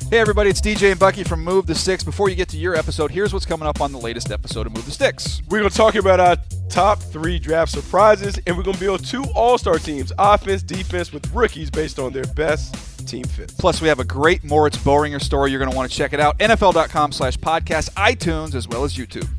Hey everybody, it's DJ and Bucky from Move the Sticks. Before you get to your episode, here's what's coming up on the latest episode of Move the Sticks. We're going to talk about our top 3 draft surprises, and we're going to build 2 all-star teams, offense, defense, with rookies based on their best team fits. Plus, we have a great Moritz Boehringer story. You're going to want to check it out. NFL.com/podcast, iTunes, as well as YouTube.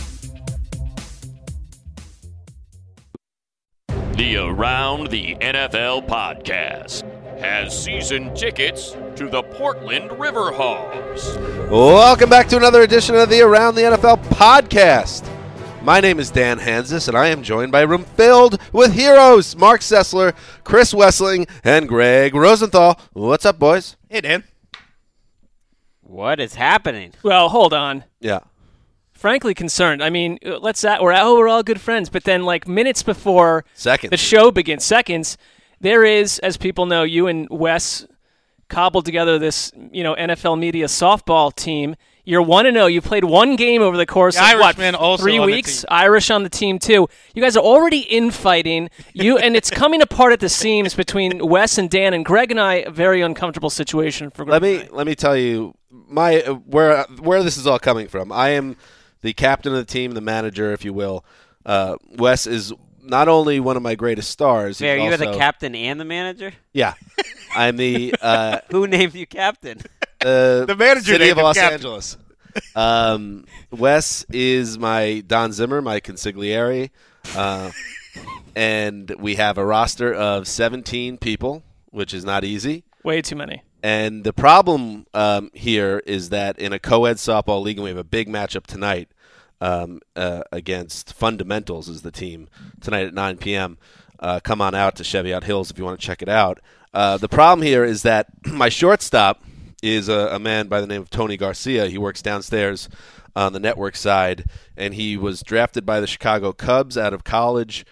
The Around the NFL podcast has season tickets to the Portland Riverhawks. Welcome back to another edition of the Around the NFL podcast. My name is Dan Hansis, and I am joined by a room filled with heroes, Mark Sessler, Chris Wessling, and Greg Rosenthal. What's up, boys? Hey, Dan. What is happening? Well, hold on. Yeah. Frankly concerned. I mean, we're all good friends, but then like minutes before Seconds. the show begins, there is, as people know, you and Wes cobbled together this, NFL media softball team. You're 1-0. You played one game over the course of 3 weeks. Irish on the team too. You guys are already infighting. And it's coming apart at the seams between Wes and Dan, and Greg and I. A very uncomfortable situation for Greg. Let me tell you where this is all coming from. I am the captain of the team, the manager, if you will. Wes is not only one of my greatest stars. Are you the captain and the manager? Yeah, I'm the. Who named you captain? The manager City of Los captain. Angeles. Wes is my Don Zimmer, my consigliere, and we have a roster of 17 people, which is not easy. Way too many. And the problem here is that in a co-ed softball league, and we have a big matchup tonight against Fundamentals is the team tonight at 9 p.m. Come on out to Cheviot Hills if you want to check it out. The problem here is that my shortstop is a man by the name of Tony Garcia. He works downstairs on the network side, and he was drafted by the Chicago Cubs out of college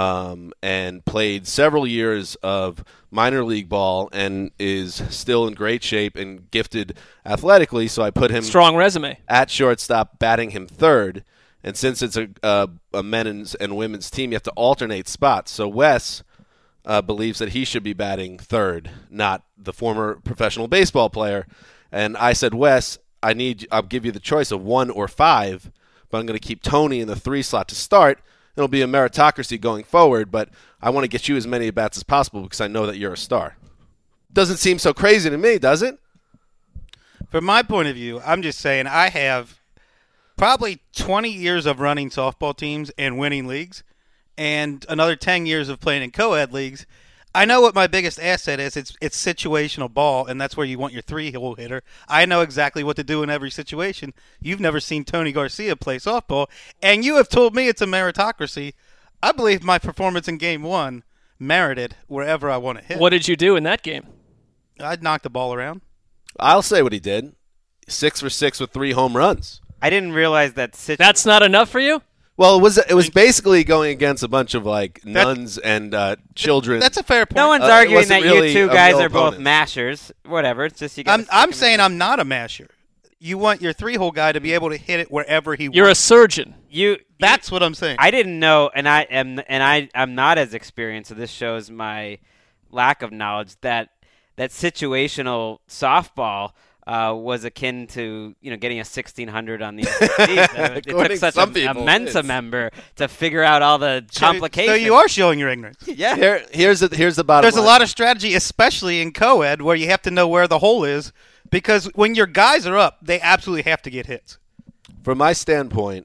and played several years of minor league ball and is still in great shape and gifted athletically, so I put him strong resume at shortstop, batting him third. And since it's a men's and women's team, you have to alternate spots. So Wes believes that he should be batting third, not the former professional baseball player. And I said, Wes, I'll give you the choice of 1 or 5, but I'm going to keep Tony in the 3 slot to start. It'll be a meritocracy going forward, but I want to get you as many at-bats as possible because I know that you're a star. Doesn't seem so crazy to me, does it? From my point of view, I'm just saying I have probably 20 years of running softball teams and winning leagues and another 10 years of playing in co-ed leagues. I know what my biggest asset is. It's situational ball, and that's where you want your 3-hole hitter. I know exactly what to do in every situation. You've never seen Tony Garcia play softball, and you have told me it's a meritocracy. I believe my performance in Game 1 merited wherever I want to hit. What did you do in that game? I'd knock the ball around. I'll say what he did. 6 for 6 with 3 home runs. I didn't realize that. That's not enough for you? Well, it was basically going against a bunch of nuns and children. That's a fair point. No one's arguing that really you two guys are both opponent. mashers. Whatever. It's just you guys. I'm saying I'm not a masher. You want your 3-hole guy to be able to hit it wherever he You're wants. a surgeon. That's what I'm saying. I didn't know, and I'm not as experienced. So this shows my lack of knowledge that situational softball was akin to getting a 1600 on the SATs. It took such a Mensa member to figure out all the complications. So you are showing your ignorance. Yeah. Here's the bottom There's line. a lot of strategy, especially in co-ed, where you have to know where the hole is, because when your guys are up, they absolutely have to get hits. From my standpoint,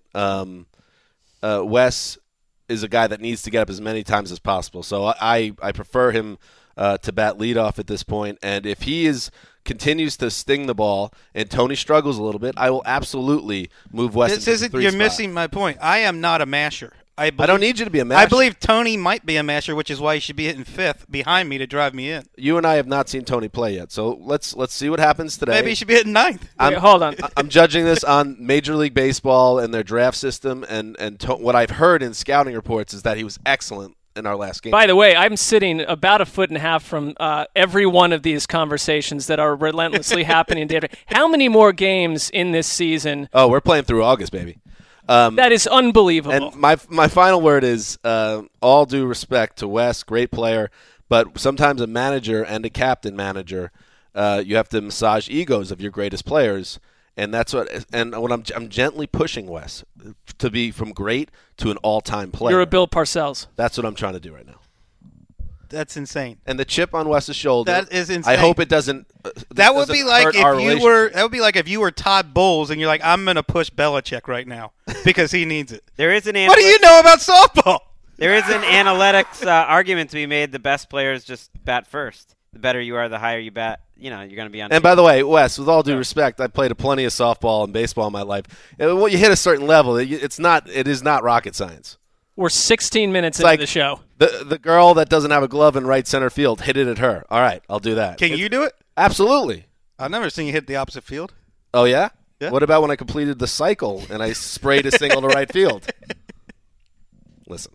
Wes is a guy that needs to get up as many times as possible. So I prefer him to bat leadoff at this point, and if he continues to sting the ball and Tony struggles a little bit, I will absolutely move Wes into the 3 You're spot. missing my point. I am not a masher. I don't need you to be a masher. I believe Tony might be a masher, which is why he should be hitting 5th behind me to drive me in. You and I have not seen Tony play yet, so let's see what happens today. Maybe he should be hitting 9th. Wait, hold on. I'm judging this on Major League Baseball and their draft system, and what I've heard in scouting reports is that he was excellent in our last game. By the way, I'm sitting about a foot and a half from every one of these conversations that are relentlessly happening, David. How many more games in this season? Oh, we're playing through August, baby. That is unbelievable. And my final word is all due respect to Wes, great player, but sometimes a manager and a captain manager you have to massage egos of your greatest players. And that's what I'm gently pushing Wes to be from great to an all-time player. You're a Bill Parcells. That's what I'm trying to do right now. That's insane. And the chip on Wes's shoulder. That is insane. I hope it doesn't. That would be like if you were Todd Bowles and you're like, I'm going to push Belichick right now because he needs it. There is an What do you know about softball? There is an analytics argument to be made. The best players just bat first. The better you are, the higher you bat. You're going to be on. And by the way, Wes, with all due respect, I played plenty of softball and baseball in my life. And when you hit a certain level, it is not rocket science. We're 16 minutes into the show. The girl that doesn't have a glove in right center field, hit it at her. All right, I'll do that. Can you do it? Absolutely. I've never seen you hit the opposite field. Oh, yeah? Yeah. What about when I completed the cycle and I sprayed a single to right field? Listen.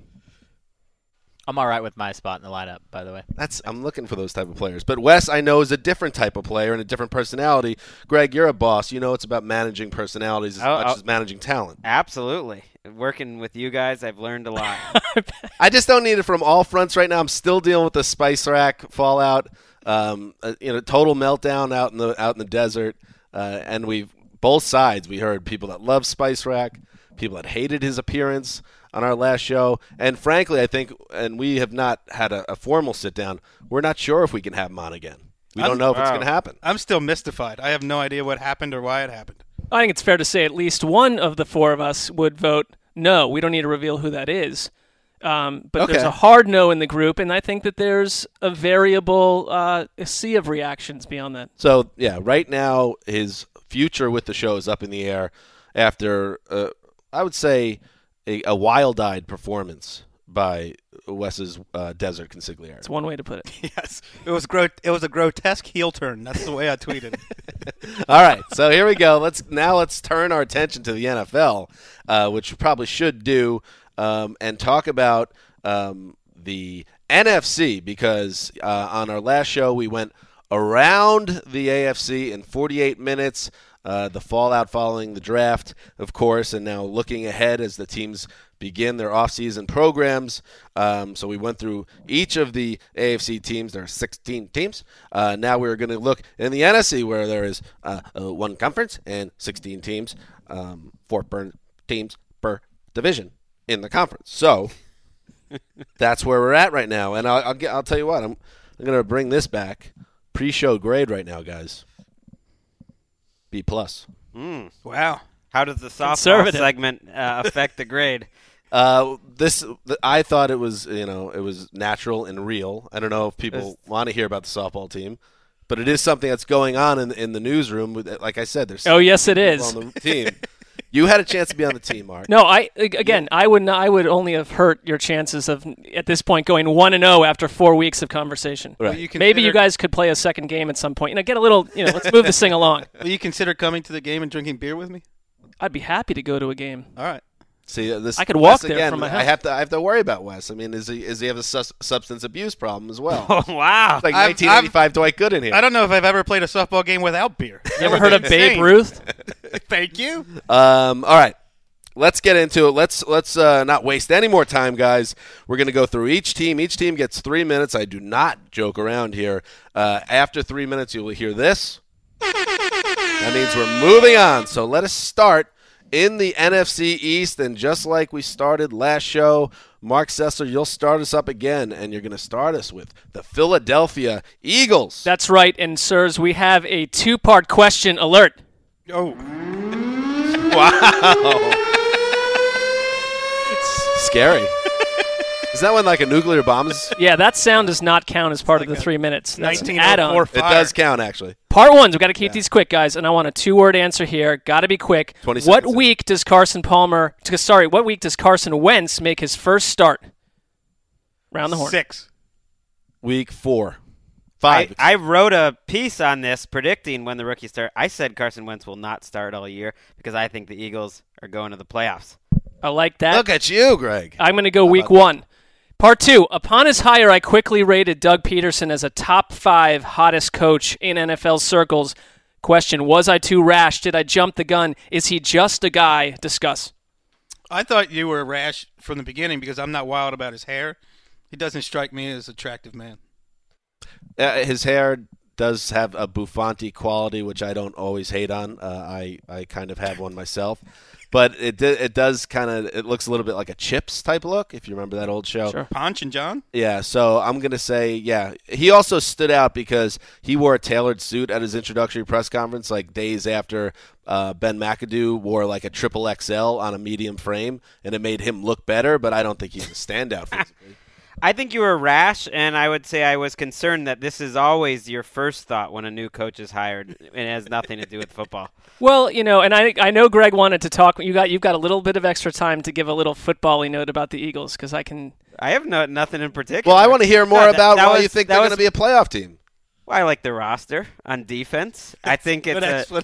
I'm all right with my spot in the lineup, by the way. I'm looking for those type of players. But Wes, I know, is a different type of player and a different personality. Greg, you're a boss. You know it's about managing personalities as much as managing talent. Absolutely. Working with you guys, I've learned a lot. I just don't need it from all fronts right now. I'm still dealing with the Spice Rack fallout. Total meltdown out in the desert. And both sides, we heard people that love Spice Rack, people that hated his appearance on our last show. And frankly, I think, and we have not had a formal sit-down, we're not sure if we can have him on again. We don't know if it's going to happen. I'm still mystified. I have no idea what happened or why it happened. I think it's fair to say at least one of the four of us would vote no. We don't need to reveal who that is. But there's a hard no in the group, and I think that there's a variable a sea of reactions beyond that. So, yeah, right now his future with the show is up in the air after, I would say, a wild-eyed performance by Wes's Desert Consigliere. That's one way to put it. Yes. It was a grotesque heel turn. That's the way I tweeted. All right, so here we go. Let's turn our attention to the NFL, which we probably should do, and talk about the NFC, because on our last show we went around the AFC in 48 minutes. The fallout following the draft, of course, and now looking ahead as the teams begin their offseason programs. So we went through each of the AFC teams. There are 16 teams. Now we're going to look in the NFC, where there is one conference and 16 teams, 4 teams per division in the conference. So that's where we're at right now. And I'll tell you what, I'm going to bring this back. Pre-show grade right now, guys. B+. Wow. How does the softball segment affect the grade? I thought it was natural and real. I don't know if people want to hear about the softball team, but it is something that's going on in the newsroom. Like I said, there's yes, it is on the team. You had a chance to be on the team, Mark. No, I would only have hurt your chances of at this point going 1-0 after 4 weeks of conversation. Right. Maybe you guys could play a second game at some point. Get a little. Let's move this thing along. Will you consider coming to the game and drinking beer with me? I'd be happy to go to a game. All right. See, I could walk there again, from my house. I have to worry about Wes. I mean, does he have a substance abuse problem as well? Oh, wow. It's like 1985 Dwight Gooden here. I don't know if I've ever played a softball game without beer. You ever heard of Babe Ruth? Thank you. All right. Let's get into it. Let's not waste any more time, guys. We're going to go through each team. Each team gets 3 minutes. I do not joke around here. After 3 minutes, you will hear this. That means we're moving on. So let us start in the NFC East. And just like we started last show, Mark Sessler, you'll start us up again, and you're going to start us with the Philadelphia Eagles. That's right. And, sirs, we have a 2-part question alert. Oh. Wow. Scary. Is that when like a nuclear bomb is? Yeah, that sound does not count as part of the 3 minutes. That's an add-on. It does count, actually. Part 1, we've got to keep these quick, guys, and I want a 2-word answer here. Got to be quick. 20 What seconds. week does Carson Wentz make his first start? Round the horn. 6. Week 4. 5. I wrote a piece on this predicting when the rookie start. I said Carson Wentz will not start all year because I think the Eagles are going to the playoffs. I like that. Look at you, Greg. I'm going to go week 1. Part 2, upon his hire, I quickly rated Doug Peterson as a top 5 hottest coach in NFL circles. Question, was I too rash? Did I jump the gun? Is he just a guy? Discuss. I thought you were rash from the beginning because I'm not wild about his hair. He doesn't strike me as an attractive man. His hair does have a Buffonti quality, which I don't always hate on. I kind of have one myself. But it does kind of – it looks a little bit like a Chips type look, if you remember that old show. Sure. Ponch and John? Yeah, so I'm going to say, yeah. He also stood out because he wore a tailored suit at his introductory press conference, like days after Ben McAdoo wore like a triple XL on a medium frame, and it made him look better, but I don't think he's a standout physically. I think you were rash, and I would say I was concerned that this is always your first thought when a new coach is hired, and it has nothing to do with football. Well, and I know Greg wanted to talk. You've got a little bit of extra time to give a little football-y note about the Eagles, because I have nothing in particular. Well, I want to hear more about why you think they're going to be a playoff team. Well, I like the roster on defense. I think it's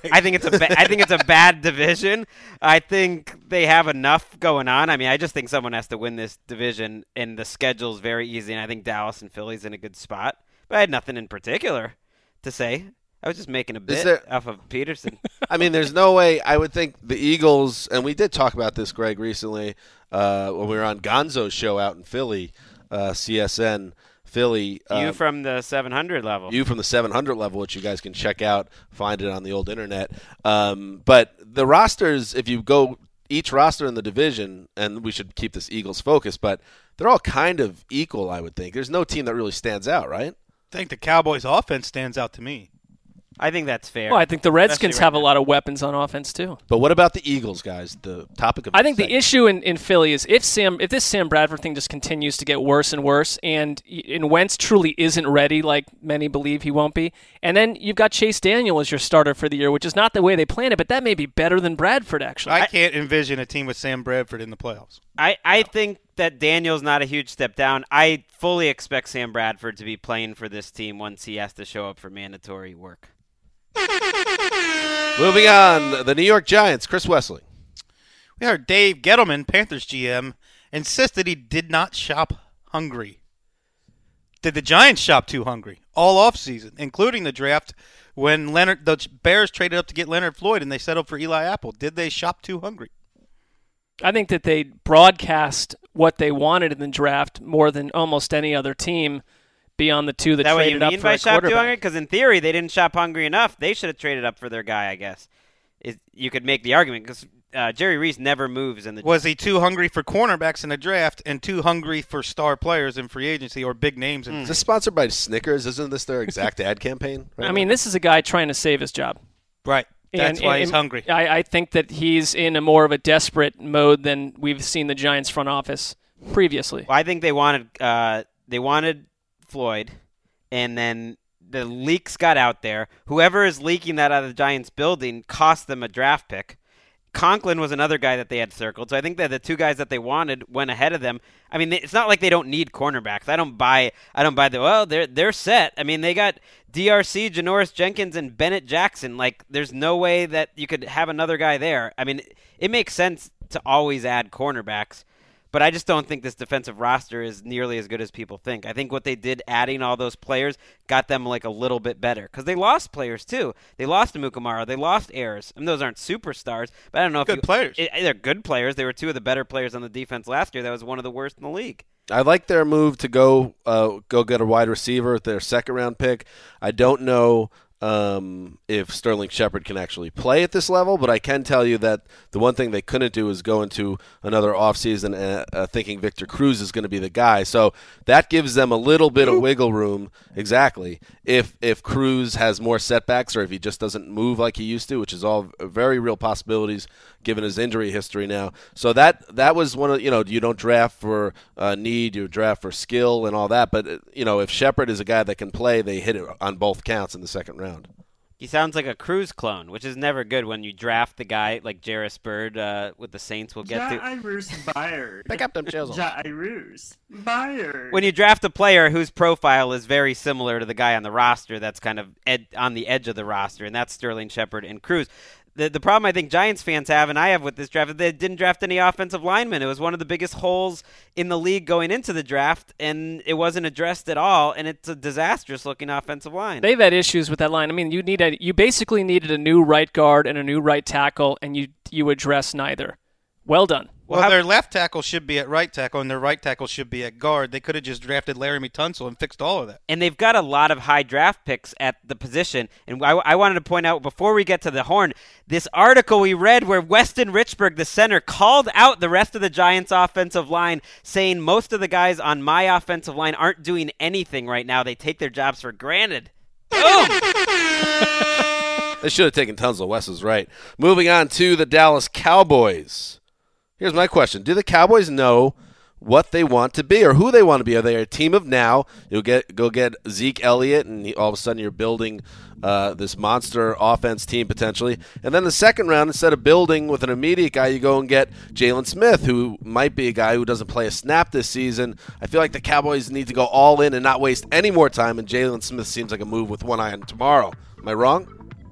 a bad division. I think they have enough going on. I mean, I just think someone has to win this division, and the schedule's very easy. And I think Dallas and Philly's in a good spot. But I had nothing in particular to say. I was just making a bit off of Peterson. I mean, there's no way. I would think the Eagles, and we did talk about this, Greg, recently when we were on Gonzo's show out in Philly, CSN. Philly. You from the 700 level. You from the 700 level, which you guys can check out, find it on the old internet. But the rosters, if you go each roster in the division, and we should keep this Eagles focus, but they're all kind of equal, I would think. There's no team that really stands out, right? I think the Cowboys' offense stands out to me. I think that's fair. Well, I think the Redskins have a lot of weapons on offense too. But what about the Eagles, guys? The topic of I think the issue in Philly is if this Sam Bradford thing just continues to get worse and worse, and Wentz truly isn't ready, like many believe he won't be, and then you've got Chase Daniel as your starter for the year, which is not the way they planned it, but that may be better than Bradford actually. I can't envision a team with Sam Bradford in the playoffs. I think that Daniel's not a huge step down. I fully expect Sam Bradford to be playing for this team once he has to show up for mandatory work. Moving on, the New York Giants, Chris Wesley. We heard Dave Gettleman, Panthers GM, insisted he did not shop hungry. Did the Giants shop too hungry all offseason, including the draft when the Bears traded up to get Leonard Floyd and they settled for Eli Apple? Did they shop too hungry? I think that they broadcast what they wanted in the draft more than almost any other team beyond the two that traded up for a quarterback. Because in theory, they didn't shop hungry enough. They should have traded up for their guy, I guess. You could make the argument because Jerry Reese never moves in the. Was he too hungry for cornerbacks in the draft and too hungry for star players in free agency or big names? Is this sponsored by Snickers? Isn't this their exact ad campaign? Right now? This is a guy trying to save his job. Right. That's why he's hungry. I think that he's in a more of a desperate mode than we've seen the Giants front office previously. Well, I think they wanted Floyd, and then the leaks got out there. Whoever is leaking that out of the Giants building cost them a draft pick. Conklin was another guy that they had circled, so I think that the two guys that they wanted went ahead of them. I mean, it's not like they don't need cornerbacks. I don't buy they're set. I mean, they got DRC, Janoris Jenkins, and Bennett Jackson. Like, there's no way that you could have another guy there. I mean, it makes sense to always add cornerbacks. But I just don't think this defensive roster is nearly as good as people think. I think what they did adding all those players got them like a little bit better. Because they lost players too. They lost Amukamara. They lost Ayers. I mean, those aren't superstars. But I don't know if players. They're good players. They were two of the better players on the defense last year. That was one of the worst in the league. I like their move to go get a wide receiver with their second-round pick. I don't know if Sterling Shepard can actually play at this level, but I can tell you that the one thing they couldn't do is go into another offseason thinking Victor Cruz is going to be the guy. So that gives them a little bit of wiggle room, exactly, if Cruz has more setbacks or if he just doesn't move like he used to, which is all very real possibilities given his injury history now. So that was one of, you don't draft for need, you draft for skill and all that. But, if Shepard is a guy that can play, they hit it on both counts in the second round. He sounds like a Cruz clone, which is never good when you draft the guy like Jarris Byrd with the Saints. We'll get to. Pick up them chisels. When you draft a player whose profile is very similar to the guy on the roster, that's kind of on the edge of the roster, and that's Sterling Shepard and Cruz. The problem I think Giants fans have, and I have with this draft, is they didn't draft any offensive linemen. It was one of the biggest holes in the league going into the draft, and it wasn't addressed at all, and it's a disastrous-looking offensive line. They've had issues with that line. I mean, you basically needed a new right guard and a new right tackle, and you address neither. Well done. Well, their left tackle should be at right tackle, and their right tackle should be at guard. They could have just drafted Laramie Tunsil and fixed all of that. And they've got a lot of high draft picks at the position. And I wanted to point out, before we get to the Horn, this article we read where Weston Richburg, the center, called out the rest of the Giants' offensive line, saying most of the guys on my offensive line aren't doing anything right now. They take their jobs for granted. Boom! They should have taken Tunsil. Wes is right. Moving on to the Dallas Cowboys. Here's my question. Do the Cowboys know what they want to be or who they want to be? Are they a team of now? You'll go get Zeke Elliott, and all of a sudden you're building this monster offense team potentially. And then the second round, instead of building with an immediate guy, you go and get Jalen Smith, who might be a guy who doesn't play a snap this season. I feel like the Cowboys need to go all in and not waste any more time, and Jalen Smith seems like a move with one eye on tomorrow. Am I wrong?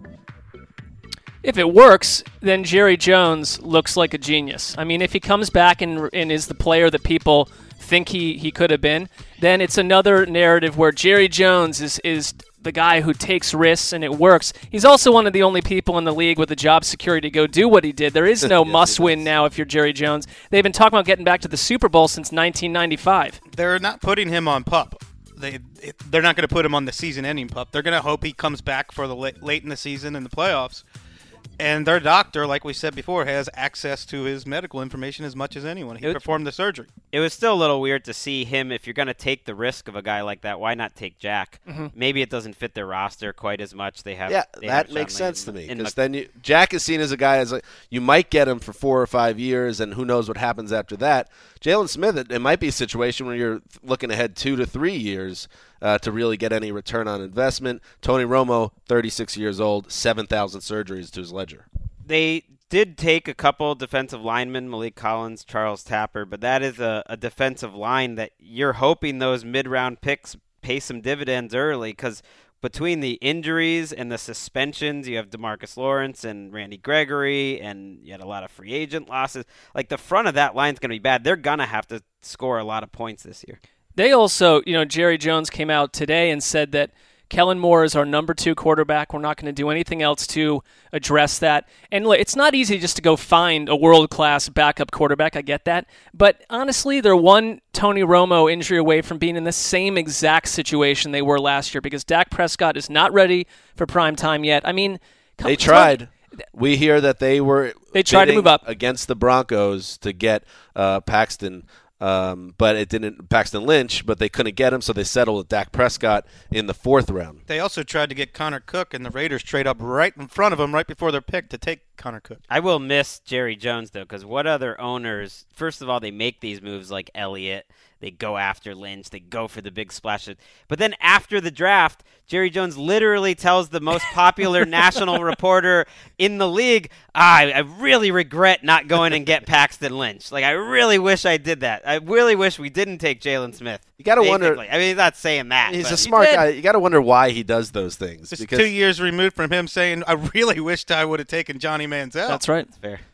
If it works, then Jerry Jones looks like a genius. I mean, if he comes back and is the player that people think he could have been, then it's another narrative where Jerry Jones is the guy who takes risks and it works. He's also one of the only people in the league with the job security to go do what he did. There is no must-win now if you're Jerry Jones. They've been talking about getting back to the Super Bowl since 1995. They're not putting him on PUP. They're not going to put him on the season-ending PUP. They're going to hope he comes back for the late in the season in the playoffs. And their doctor, like we said before, has access to his medical information as much as anyone. He performed the surgery. It was still a little weird to see him. If you're going to take the risk of a guy like that, why not take Jack? Mm-hmm. Maybe it doesn't fit their roster quite as much. That makes sense to me. Because then Jack is seen as a guy you might get him for 4 or 5 years, and who knows what happens after that. Jalen Smith, it might be a situation where you're looking ahead 2 to 3 years to really get any return on investment. Tony Romo, 36 years old, 7,000 surgeries to his ledger. They did take a couple defensive linemen, Malik Collins, Charles Tapper, but that is a defensive line that you're hoping those mid-round picks pay some dividends early, because between the injuries and the suspensions, you have DeMarcus Lawrence and Randy Gregory, and you had a lot of free agent losses. Like, the front of that line's going to be bad. They're going to have to score a lot of points this year. They also, Jerry Jones came out today and said that Kellen Moore is our number 2 quarterback. We're not going to do anything else to address that. And look, it's not easy just to go find a world-class backup quarterback. I get that. But honestly, they're one Tony Romo injury away from being in the same exact situation they were last year, because Dak Prescott is not ready for prime time yet. I mean, they tried. We hear that they tried to move up against the Broncos to get Paxton. But it didn't Paxton Lynch, but they couldn't get him, so they settled with Dak Prescott in the 4th round. They also tried to get Connor Cook, and the Raiders trade up right in front of him right before their pick to take Connor Cook. I will miss Jerry Jones, though, because what other owners, first of all, they make these moves like Elliott. They go after Lynch. They go for the big splashes. But then after the draft, Jerry Jones literally tells the most popular national reporter in the league, I really regret not going and get Paxton Lynch. Like, I really wish I did that. I really wish we didn't take Jalen Smith. You got to wonder. I mean, he's not saying that. He's a smart guy. You got to wonder why he does those things. Just 2 years removed from him saying, I really wished I would have taken Johnny Manziel. That's right. That's fair.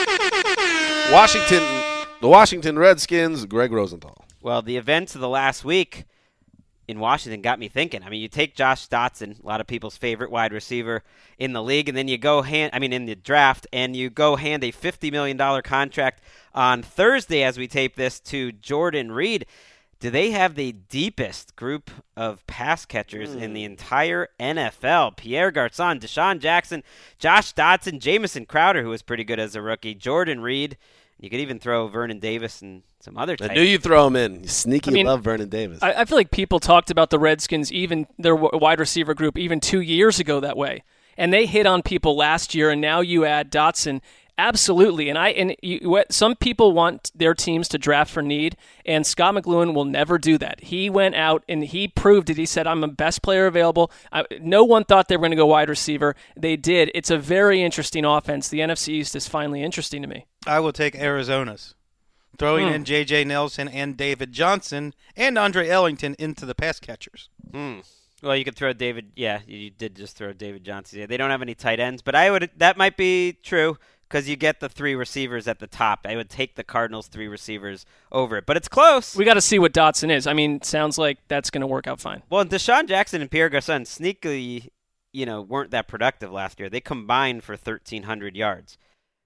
The Washington Redskins, Greg Rosenthal. Well, the events of the last week in Washington got me thinking. I mean, you take Josh Dotson, a lot of people's favorite wide receiver in the league, and then you go in the draft, and you go hand a $50 million contract on Thursday as we tape this to Jordan Reed. Do they have the deepest group of pass catchers in the entire NFL? Pierre Garçon, Deshaun Jackson, Josh Dotson, Jamison Crowder, who was pretty good as a rookie, Jordan Reed. You could even throw Vernon Davis and some other types. I knew you'd throw him in. You sneaky love Vernon Davis. I feel like people talked about the Redskins, even their wide receiver group, even 2 years ago that way. And they hit on people last year, and now you add Dotson. Absolutely. Some people want their teams to draft for need, and Scott McLuhan will never do that. He went out and he proved it. He said, I'm the best player available. No one thought they were going to go wide receiver. They did. It's a very interesting offense. The NFC East is finally interesting to me. I will take Arizona's. Throwing in J.J. Nelson and David Johnson and Andre Ellington into the pass catchers. Well, you could throw David. Yeah, you did just throw David Johnson. Yeah, they don't have any tight ends, but that might be true because you get the 3 receivers at the top. I would take the Cardinals' 3 receivers over it, but it's close. We got to see what Dotson is. I mean, sounds like that's going to work out fine. Well, Deshaun Jackson and Pierre Garçon sneakily, weren't that productive last year. They combined for 1,300 yards.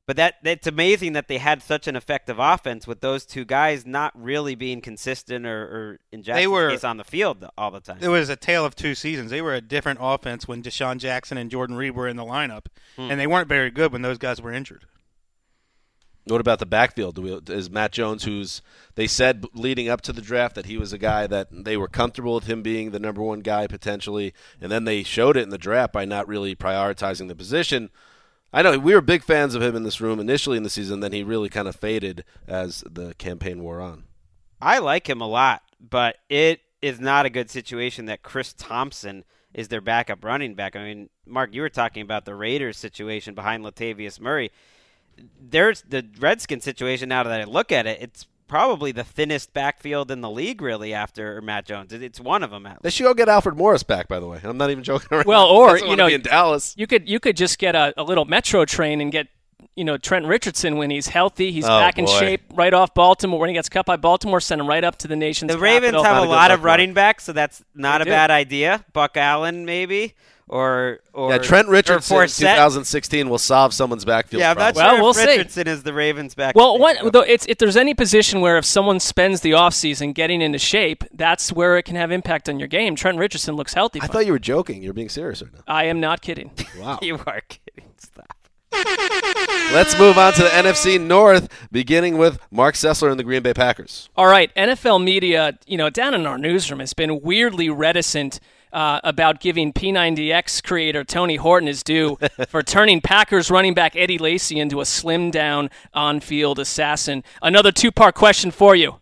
But it's amazing that they had such an effective offense with those two guys not really being consistent or in Jackson's case on the field all the time. It was a tale of two seasons. They were a different offense when Deshaun Jackson and Jordan Reed were in the lineup, and they weren't very good when those guys were injured. What about the backfield? Is Matt Jones, who's they said leading up to the draft that he was a guy that they were comfortable with him being the number one guy potentially, and then they showed it in the draft by not really prioritizing the position. I know we were big fans of him in this room initially in the season, then he really kind of faded as the campaign wore on. I like him a lot, but it is not a good situation that Chris Thompson is their backup running back. I mean, Mark, you were talking about the Raiders situation behind Latavius Murray. There's the Redskins situation now that I look at it, it's probably the thinnest backfield in the league, really, after Matt Jones. It's one of them. At least. They should go get Alfred Morris back, by the way. I'm not even joking around. Well, or in Dallas, you could just get a little Metro train and get Trent Richardson when he's healthy. He's back in shape right off Baltimore. When he gets cut by Baltimore, send him right up to the nation's capital. The Ravens have a lot of running backs, so that's not a bad idea. Buck Allen, maybe. Or Trent Richardson in 2016 will solve someone's backfield. Yeah, I'm not sure if Richardson is the Ravens' back. Well, if there's any position where if someone spends the offseason getting into shape, that's where it can have impact on your game. Trent Richardson looks healthy. I thought you were joking. You're being serious right now. I am not kidding. Wow. You are kidding. Stop. Let's move on to the NFC North, beginning with Mark Sessler and the Green Bay Packers. All right, NFL media, down in our newsroom has been weirdly reticent about giving P90X creator Tony Horton his due for turning Packers running back Eddie Lacy into a slimmed-down on-field assassin. Another two-part question for you.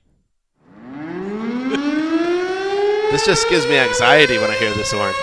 This just gives me anxiety when I hear this horn.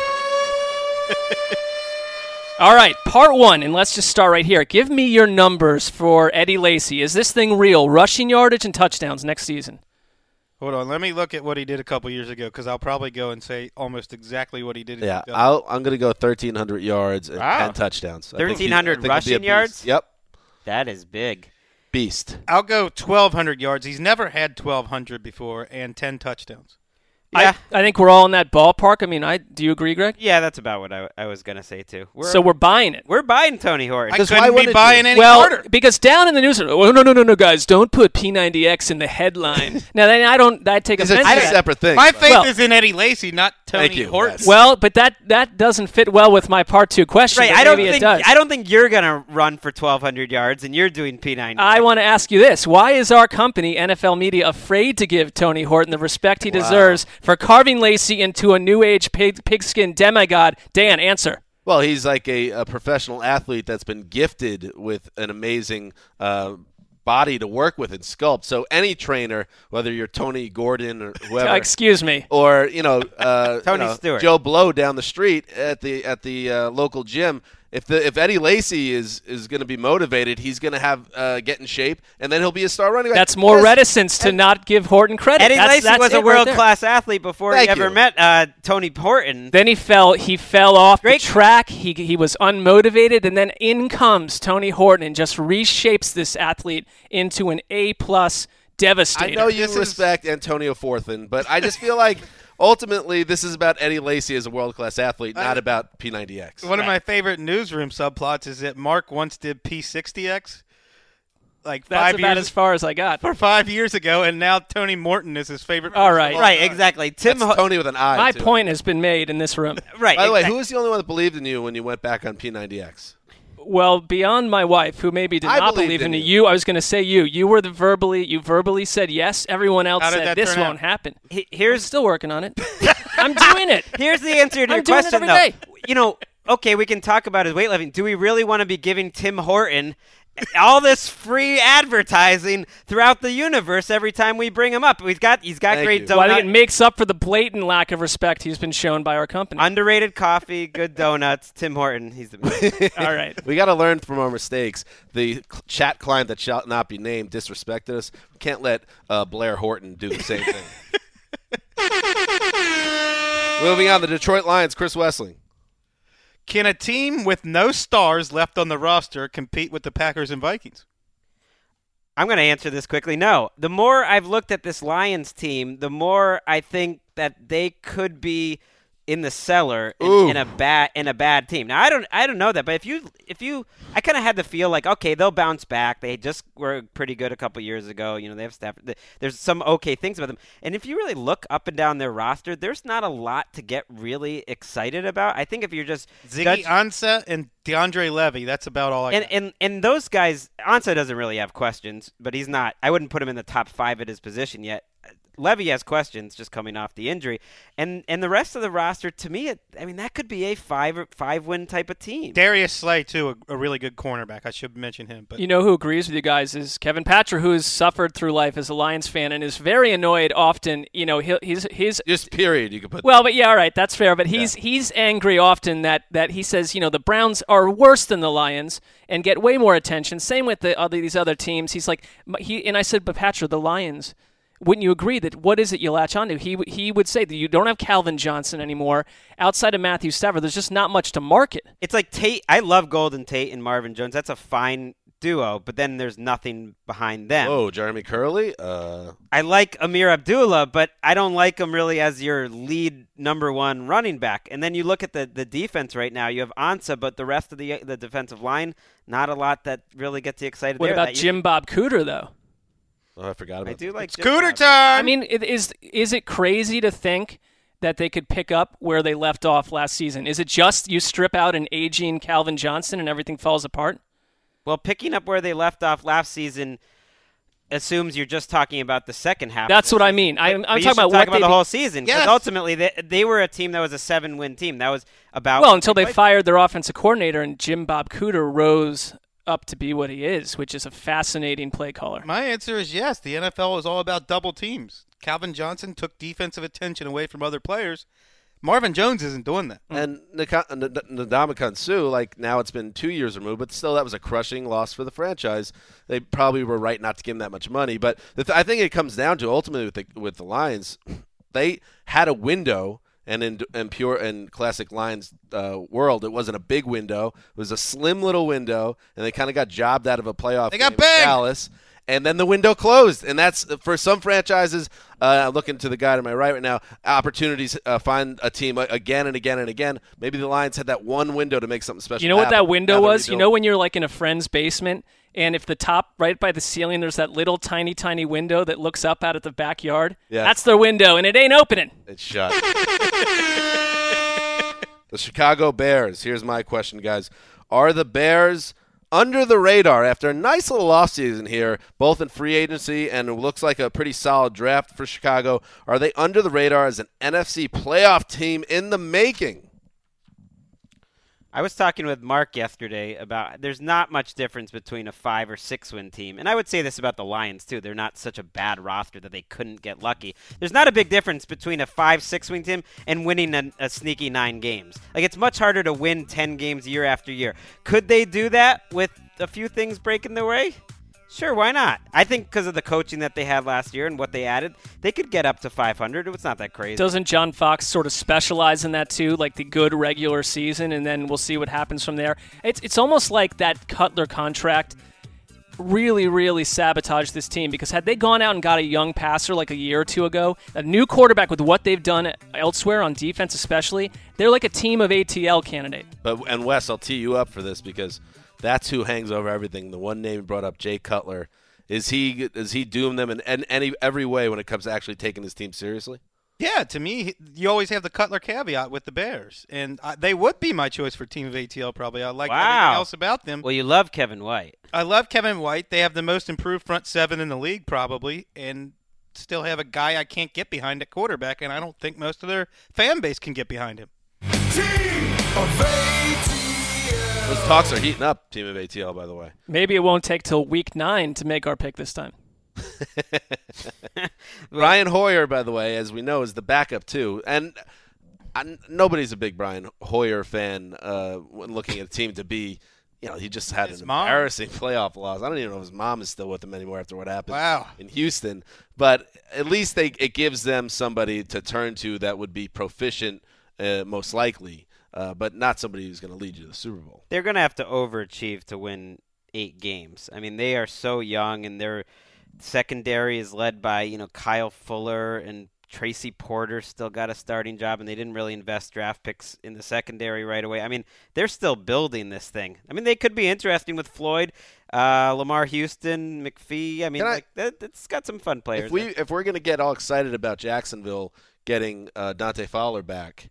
All right, part one, and let's just start right here. Give me your numbers for Eddie Lacy. Is this thing real? Rushing yardage and touchdowns next season. Hold on, let me look at what he did a couple years ago because I'll probably go and say almost exactly what he did. Yeah, I'm going to go 1,300 yards and 10 touchdowns. 1,300 rushing yards? Yep. That is big. Beast. I'll go 1,200 yards. He's never had 1,200 before and 10 touchdowns. Yeah. I think we're all in that ballpark. I mean, do you agree, Greg? Yeah, that's about what I was going to say, too. So we're buying it. We're buying Tony Horton. I couldn't be buying any harder. Because down in the news, no, guys, don't put P90X in the headline. Now, then I take offense to that. It's a separate thing. My faith is in Eddie Lacy, not Tony Horton. Yes. Well, but that doesn't fit well with my part two question. Right, I don't think you're going to run for 1,200 yards, and you're doing P90. I want to ask you this. Why is our company, NFL Media, afraid to give Tony Horton the respect he deserves for carving Lacy into a new age pigskin demigod? Dan, answer. Well, he's like a professional athlete that's been gifted with an amazing body to work with and sculpt. So any trainer, whether you're Tony Gordon or whoever, excuse me, or Tony Stewart, Joe Blow down the street at the local gym. If Eddie Lacy is going to be motivated, he's going to have get in shape, and then he'll be a star running back. That's more reticence to not give Horton credit. Eddie Lacy was a world-class athlete before he ever met Tony Horton. Then he fell off the track. He was unmotivated, and then in comes Tony Horton and just reshapes this athlete into an A+ devastator. I know you respect Antonio Forthan, but I just feel like ultimately, this is about Eddie Lacy as a world-class athlete, not about P90X. One of my favorite newsroom subplots is that Mark once did P60X. That's about as far as I got. For 5 years ago, and now Tony Morton is his favorite. All right. Right, exactly. Tony with an I, My too. point has been made in this room. Right. By the way, who was the only one that believed in you when you went back on P90X? Well, beyond my wife, who maybe did not believe in you, I was going to say you. You were you verbally said yes. Everyone else said this won't happen. I'm still working on it. I'm doing it. Here's the answer to your question, though. Okay, we can talk about his weightlifting. Do we really want to be giving Tim Horton all this free advertising throughout the universe every time we bring him up? He's got great donuts. Well, I think it makes up for the blatant lack of respect he's been shown by our company. Underrated coffee, good donuts. Tim Horton, he's the man. All right. We got to learn from our mistakes. The chat client that shall not be named disrespected us. We can't let Blair Horton do the same thing. Moving on, the Detroit Lions, Chris Wessling. Can a team with no stars left on the roster compete with the Packers and Vikings? I'm going to answer this quickly. No. The more I've looked at this Lions team, the more I think that they could be in the cellar in a bad team. Now I don't know that, but if you I kind of had the feel like, okay, they'll bounce back. They just were pretty good a couple years ago. You know, they have Stafford. There's some okay things about them. And if you really look up and down their roster, there's not a lot to get really excited about. I think if you're just Ziggy Ansah and DeAndre Levy, that's about all I got. And those guys, Ansah doesn't really have questions, but he's not. I wouldn't put him in the top 5 at his position yet. Levy has questions just coming off the injury, and the rest of the roster, to me, that could be a 5-win type of team. Darius Slay too, a really good cornerback. I should mention him. But you know who agrees with you guys is Kevin Patra, who has suffered through life as a Lions fan and is very annoyed often. You know, he's just period. You could put well, but yeah, all right, that's fair. But he's angry often that he says, you know, the Browns are worse than the Lions and get way more attention. Same with these other teams. He's like and I said, but Patra, the Lions. Wouldn't you agree that what is it you latch onto? He would say that you don't have Calvin Johnson anymore. Outside of Matthew Stafford, there's just not much to market. It's like Tate. I love Golden Tate and Marvin Jones. That's a fine duo, but then there's nothing behind them. Oh, Jeremy Curley? I like Amir Abdullah, but I don't like him really as your lead number 1 running back. And then you look at the defense right now. You have Ansah, but the rest of the defensive line, not a lot that really gets you excited. What about Jim Bob Cooter, though? Oh, I forgot about I do like Scooter time. I mean, is it crazy to think that they could pick up where they left off last season? Is it just you strip out an aging Calvin Johnson and everything falls apart? Well, picking up where they left off last season assumes you're just talking about the second half. That's what I mean. I'm talking about the whole season. Because ultimately, they were a team that was a 7-win team. That was about until they fired their offensive coordinator and Jim Bob Cooter rose up to be what he is, which is a fascinating play caller. My answer is yes. The NFL is all about double teams. Calvin Johnson took defensive attention away from other players. Marvin Jones isn't doing that. And Ndamukong Suh, like now it's been 2 years removed, but still that was a crushing loss for the franchise. They probably were right not to give him that much money. But I think it comes down to ultimately with the Lions, they had a window. And in pure and classic Lions world, it wasn't a big window. It was a slim little window, and they kind of got jobbed out of a playoff game with Dallas. And then the window closed. And that's, for some franchises, looking to the guy to my right now, opportunities find a team again and again and again. Maybe the Lions had that one window to make something special You know happen. What that window was? You know when you're like in a friend's basement, and if the top right by the ceiling, there's that little tiny, tiny window that looks up out at the backyard? Yeah. That's their window, and it ain't opening. It's shut. The Chicago Bears. Here's my question, guys. Are the Bears under the radar after a nice little offseason here, both in free agency and it looks like a pretty solid draft for Chicago? Are they under the radar as an NFC playoff team in the making? I was talking with Mark yesterday about there's not much difference between a 5 or 6 win team. And I would say this about the Lions, too. They're not such a bad roster that they couldn't get lucky. There's not a big difference between a 5-6 win team and winning a sneaky 9 games. Like, it's much harder to win 10 games year after year. Could they do that with a few things breaking their way? Sure, why not? I think because of the coaching that they had last year and what they added, they could get up to 500. It's not that crazy. Doesn't John Fox sort of specialize in that too, like the good regular season, and then we'll see what happens from there? It's almost like that Cutler contract really, really sabotaged this team, because had they gone out and got a young passer like a year or two ago, a new quarterback with what they've done elsewhere on defense especially, they're like a team of ATL candidate. And Wes, I'll tee you up for this because that's who hangs over everything. The one name you brought up, Jay Cutler. Is he doomed them in every way when it comes to actually taking this team seriously? Yeah, to me, you always have the Cutler caveat with the Bears. And they would be my choice for team of ATL probably. I like everything else about them. Well, you love Kevin White. I love Kevin White. They have the most improved front 7 in the league probably, and still have a guy I can't get behind at quarterback, and I don't think most of their fan base can get behind him. Team of ATL. Those talks are heating up, team of ATL, by the way. Maybe it won't take till week 9 to make our pick this time. Brian Hoyer, by the way, as we know, is the backup too. And nobody's a big Brian Hoyer fan when looking at a team to be, he just had an embarrassing playoff loss. I don't even know if his mom is still with him anymore after what happened in Houston. But at least it gives them somebody to turn to that would be proficient, most likely. But not somebody who's going to lead you to the Super Bowl. They're going to have to overachieve to win 8 games. I mean, they are so young, and their secondary is led by, Kyle Fuller and Tracy Porter still got a starting job, and they didn't really invest draft picks in the secondary right away. I mean, they're still building this thing. I mean, they could be interesting with Floyd, Lamar Houston, McPhee. I mean, it's got some fun players. If we're going to get all excited about Jacksonville getting Dante Fowler back,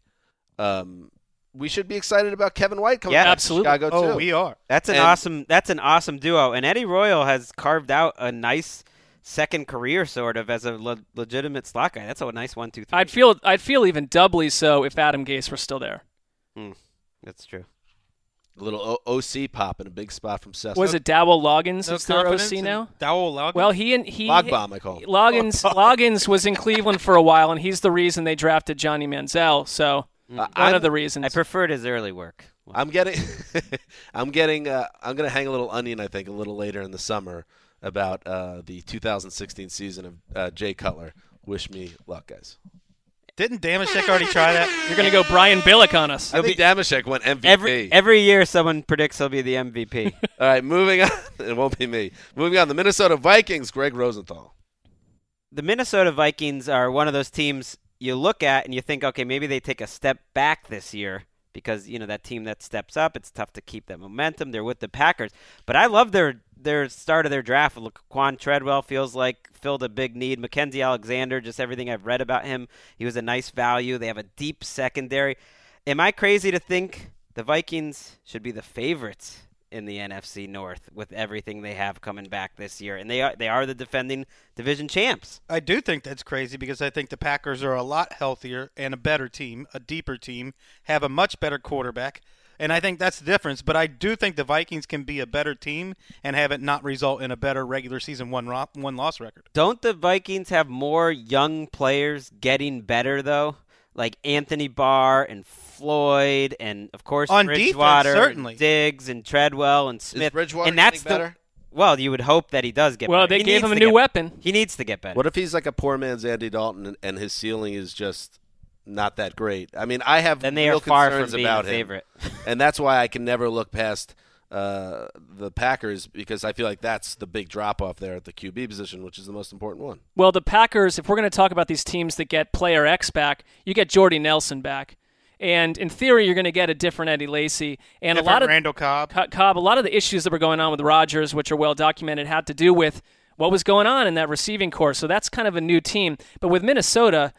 we should be excited about Kevin White coming back to Chicago too. We are. That's an awesome duo, and Eddie Royal has carved out a nice second career sort of as a legitimate slot guy. That's a nice 1, 2, 3. I'd feel even doubly so if Adam Gase were still there. That's true. A little OC pop in a big spot from Cessna. Was it Dowell Loggins who's their OC now? Dowell Loggins? Well, he Logbomb, I call him. Loggins was in Cleveland for a while, and he's the reason they drafted Johnny Manziel. So one of the reasons. I preferred his early work. I'm going to hang a little onion, I think, a little later in the summer about the 2016 season of Jay Cutler. Wish me luck, guys. Didn't Damashek already try that? You're going to go Brian Billick on us. I think Damashek went MVP. Every year someone predicts he'll be the MVP. All right, moving on. It won't be me. Moving on, the Minnesota Vikings, Greg Rosenthal. The Minnesota Vikings are one of those teams you look at and you think, okay, maybe they take a step back this year because, that team that steps up, it's tough to keep that momentum. They're with the Packers. But I love their start of their draft. Laquan Treadwell feels like filled a big need. Mackenzie Alexander, just everything I've read about him, he was a nice value. They have a deep secondary. Am I crazy to think the Vikings should be the favorites in the NFC North with everything they have coming back this year? And they are the defending division champs. I do think that's crazy because I think the Packers are a lot healthier and a better team, a deeper team, have a much better quarterback. And I think that's the difference. But I do think the Vikings can be a better team and have it not result in a better regular season one-loss record. Don't the Vikings have more young players getting better, though? Like Anthony Barr and Floyd and, of course, on Bridgewater, defense, certainly. And Diggs and Treadwell and Smith. Is Bridgewater and that's getting better? Well, you would hope that he does get better. Well, they gave him a new weapon. He needs to get better. What if he's like a poor man's Andy Dalton and his ceiling is just not that great? I mean, I have then they real are far concerns from being about the favorite. And that's why I can never look past the Packers, because I feel like that's the big drop-off there at the QB position, which is the most important one. Well, the Packers, if we're going to talk about these teams that get player X back, you get Jordy Nelson back. And in theory, you're going to get a different Eddie Lacy. And different a lot of Randall Cobb. A lot of the issues that were going on with Rodgers, which are well documented, had to do with what was going on in that receiving corps. So that's kind of a new team. But with Minnesota,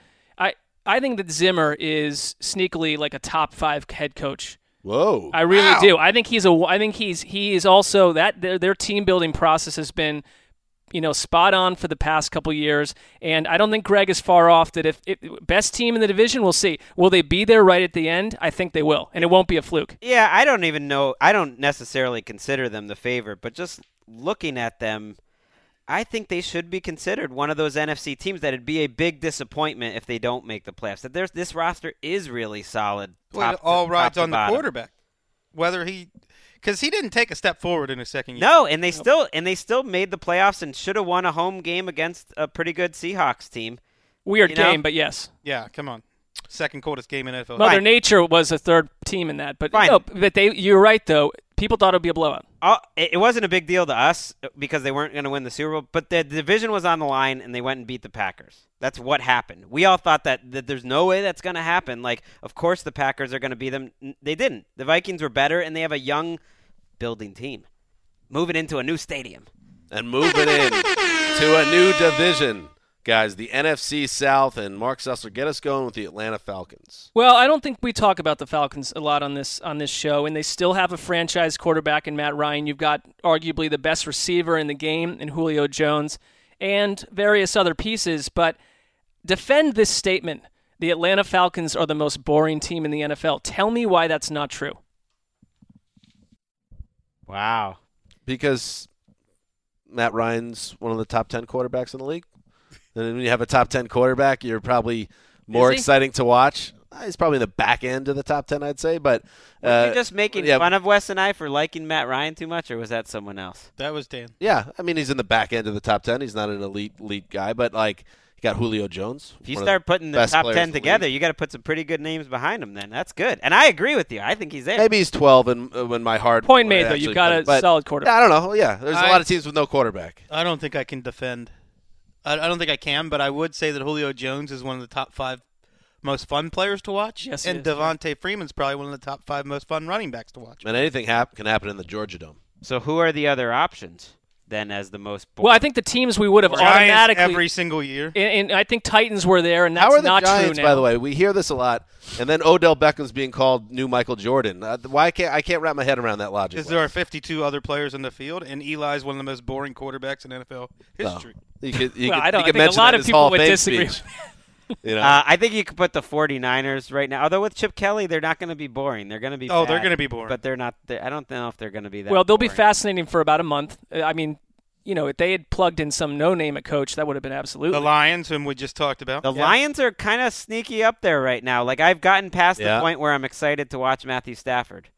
I think that Zimmer is sneakily like a top 5 head coach. Whoa! I really do. I think he is also that their team building process has been, spot on for the past couple years, and I don't think Greg is far off. That if best team in the division, we'll see. Will they be there right at the end? I think they will, and it won't be a fluke. Yeah, I don't even know. I don't necessarily consider them the favorite, but just looking at them, I think they should be considered one of those NFC teams that would be a big disappointment if they don't make the playoffs. That this roster is really solid. Well, it all rides on the quarterback. Because he didn't take a step forward in his second year. No, and they still made the playoffs and should have won a home game against a pretty good Seahawks team. Weird game, but yes. Yeah, come on. Second coldest game in NFL. Mother Nature was a third team in that, but you're right though. People thought it would be a blowout. It wasn't a big deal to us because they weren't going to win the Super Bowl, but the division was on the line and they went and beat the Packers. That's what happened. We all thought that there's no way that's going to happen. Like, of course the Packers are going to beat them. They didn't. The Vikings were better, and they have a young building team moving into a new stadium. And moving in to a new division. Guys, the NFC South, and Mark Sussler, get us going with the Atlanta Falcons. Well, I don't think we talk about the Falcons a lot on this show, and they still have a franchise quarterback in Matt Ryan. You've got arguably the best receiver in the game in Julio Jones and various other pieces, but defend this statement. The Atlanta Falcons are the most boring team in the NFL. Tell me why that's not true. Wow. Because Matt Ryan's one of the top 10 quarterbacks in the league. And when you have a top 10 quarterback, you're probably more exciting to watch. He's probably in the back end of the top 10, I'd say. But were you just making fun of Wes and I for liking Matt Ryan too much, or was that someone else? That was Dan. Yeah, I mean, he's in the back end of the top 10. He's not an elite guy, but like you got Julio Jones. If you start putting the top 10 together, you got to put some pretty good names behind him. Then that's good, and I agree with you. I think he's there. Maybe he's 12, and when my heart point made though, you've got a solid quarterback. Yeah, I don't know. Yeah, there's a lot of teams with no quarterback. I don't think I can defend I don't think I can, but I would say that Julio Jones is one of the top 5 most fun players to watch. Yes, and Devontae Freeman's probably one of the top 5 most fun running backs to watch. And anything can happen in the Georgia Dome. So who are the other options then as the most boring? Well, I think the teams we would have Giants automatically every single year. And I think Titans were there, and that's How are the not Giants, true now. by the way? We hear this a lot, and then Odell Beckham's being called new Michael Jordan. I can't wrap my head around that logic. Because there are 52 other players in the field, and Eli's one of the most boring quarterbacks in NFL history. I think a lot of people would disagree. You know? I think you could put the 49ers right now. Although with Chip Kelly, they're not going to be boring. They're going to be they're bad, going to be boring. But they're not. I don't know if they're going to be that Well, they'll be boring. fascinating for about a month. I mean, if they had plugged in some no-name at coach, that would have been absolutely. The Lions, whom we just talked about. The Lions are kind of sneaky up there right now. Like, I've gotten past the point where I'm excited to watch Matthew Stafford.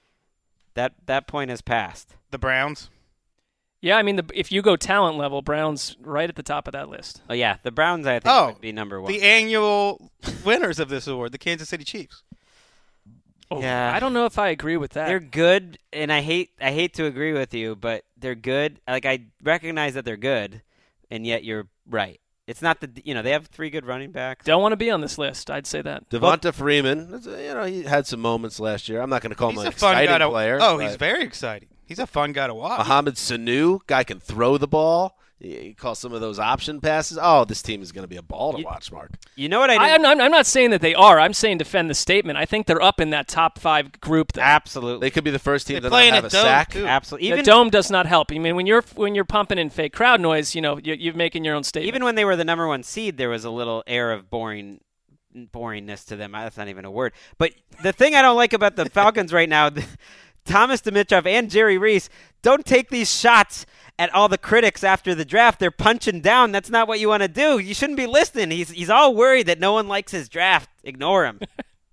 That point has passed. The Browns. Yeah, I mean, if you go talent level, Browns right at the top of that list. Oh, yeah. The Browns, I think, would be number 1. The annual winners of this award, the Kansas City Chiefs. Oh, yeah. I don't know if I agree with that. They're good, and I hate to agree with you, but they're good. Like, I recognize that they're good, and yet you're right. It's not they have 3 good running backs. Don't want to be on this list. I'd say that. Devonta Freeman, he had some moments last year. I'm not going to call him an exciting player. He's very exciting. He's a fun guy to watch. Mohamed Sanu, guy can throw the ball. He calls some of those option passes. Oh, this team is going to be a ball to watch, Mark. You know what I'm not saying that they are. I'm saying defend the statement. I think they're up in that top 5 group. Though. Absolutely. They could be the first team to play not in have a a dome, sack. too. Absolutely. The dome does not help. I mean, when you're pumping in fake crowd noise, you're making your own statement. Even when they were the number 1 seed, there was a little air of boringness to them. That's not even a word. But the thing I don't like about the Falcons right now, Thomas Dimitroff and Jerry Reese, don't take these shots at all the critics after the draft. They're punching down. That's not what you want to do. You shouldn't be listening. He's all worried that no one likes his draft. Ignore him.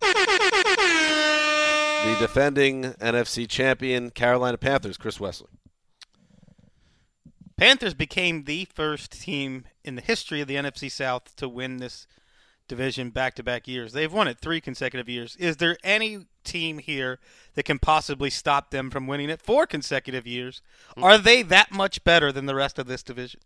The defending NFC champion Carolina Panthers, Chris Wesley. Panthers became the first team in the history of the NFC South to win this division back-to-back years. They've won it 3 consecutive years. Is there any team here that can possibly stop them from winning it 4 consecutive years? Are they that much better than the rest of this division?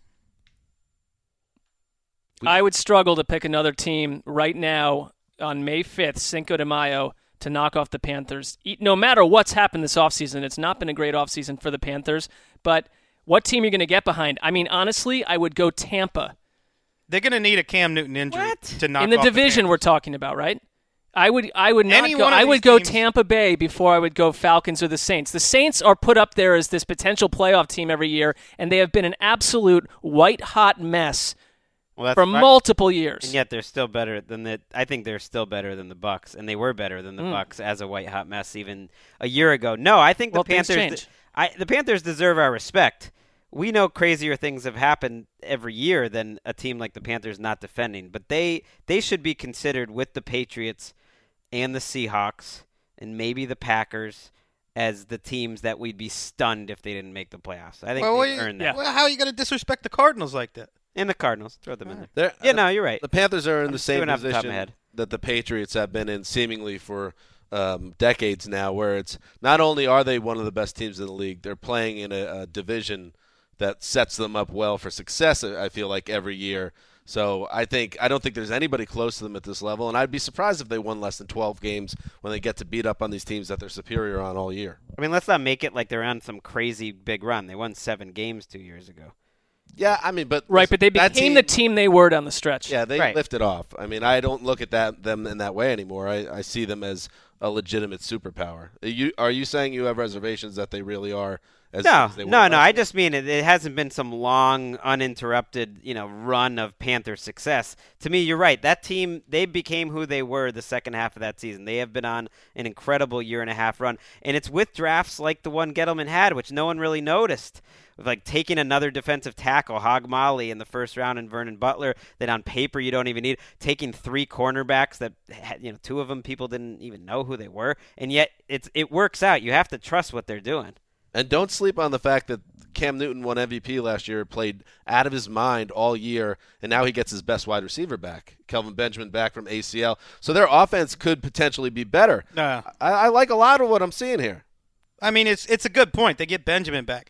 I would struggle to pick another team right now on May 5th, Cinco de Mayo, to knock off the Panthers. No matter what's happened this offseason, it's not been a great offseason for the Panthers, but what team are you going to get behind? I mean, honestly, I would go Tampa. They're going to need a Cam Newton injury to knock off in the division we're talking about, right? I would not go. I would go Tampa Bay before I would go Falcons or the Saints. The Saints are put up there as this potential playoff team every year, and they have been an absolute white-hot mess for multiple years. And yet they're still better than the. I think they're still better than the Bucs, and they were better than the Bucs as a white-hot mess even a year ago. No, I think the Panthers. The Panthers deserve our respect. We know crazier things have happened every year than a team like the Panthers not defending, but they should be considered with the Patriots and the Seahawks and maybe the Packers as the teams that we'd be stunned if they didn't make the playoffs. I think they earned that. Well, how are you going to disrespect the Cardinals like that? And the Cardinals. Throw them in there. No, you're right. The Panthers are in the same off the top of my position head. that the Patriots have been in seemingly for decades now, where it's not only are they one of the best teams in the league, they're playing in a division that sets them up well for success, I feel like, every year. So I don't think there's anybody close to them at this level, and I'd be surprised if they won less than 12 games when they get to beat up on these teams that they're superior on all year. I mean, let's not make it like they're on some crazy big run. They won 7 games 2 years ago. Yeah, I mean, but right, but they became the team they were down the stretch. Yeah, they lifted off. I mean, I don't look at them in that way anymore. I see them as a legitimate superpower. Are you saying you have reservations that they really are? No. I just mean it hasn't been some long, uninterrupted, run of Panther success. To me, you're right. That team, they became who they were the second half of that season. They have been on an incredible year-and-a-half run, and it's with drafts like the one Gettleman had, which no one really noticed. Like taking another defensive tackle, Hog Molly, in the first round, and Vernon Butler, that on paper you don't even need. Taking 3 cornerbacks that, 2 of them people didn't even know who they were, and yet it works out. You have to trust what they're doing. And don't sleep on the fact that Cam Newton won MVP last year, played out of his mind all year, and now he gets his best wide receiver back, Kelvin Benjamin, back from ACL. So their offense could potentially be better. I like a lot of what I'm seeing here. I mean, it's a good point. They get Benjamin back.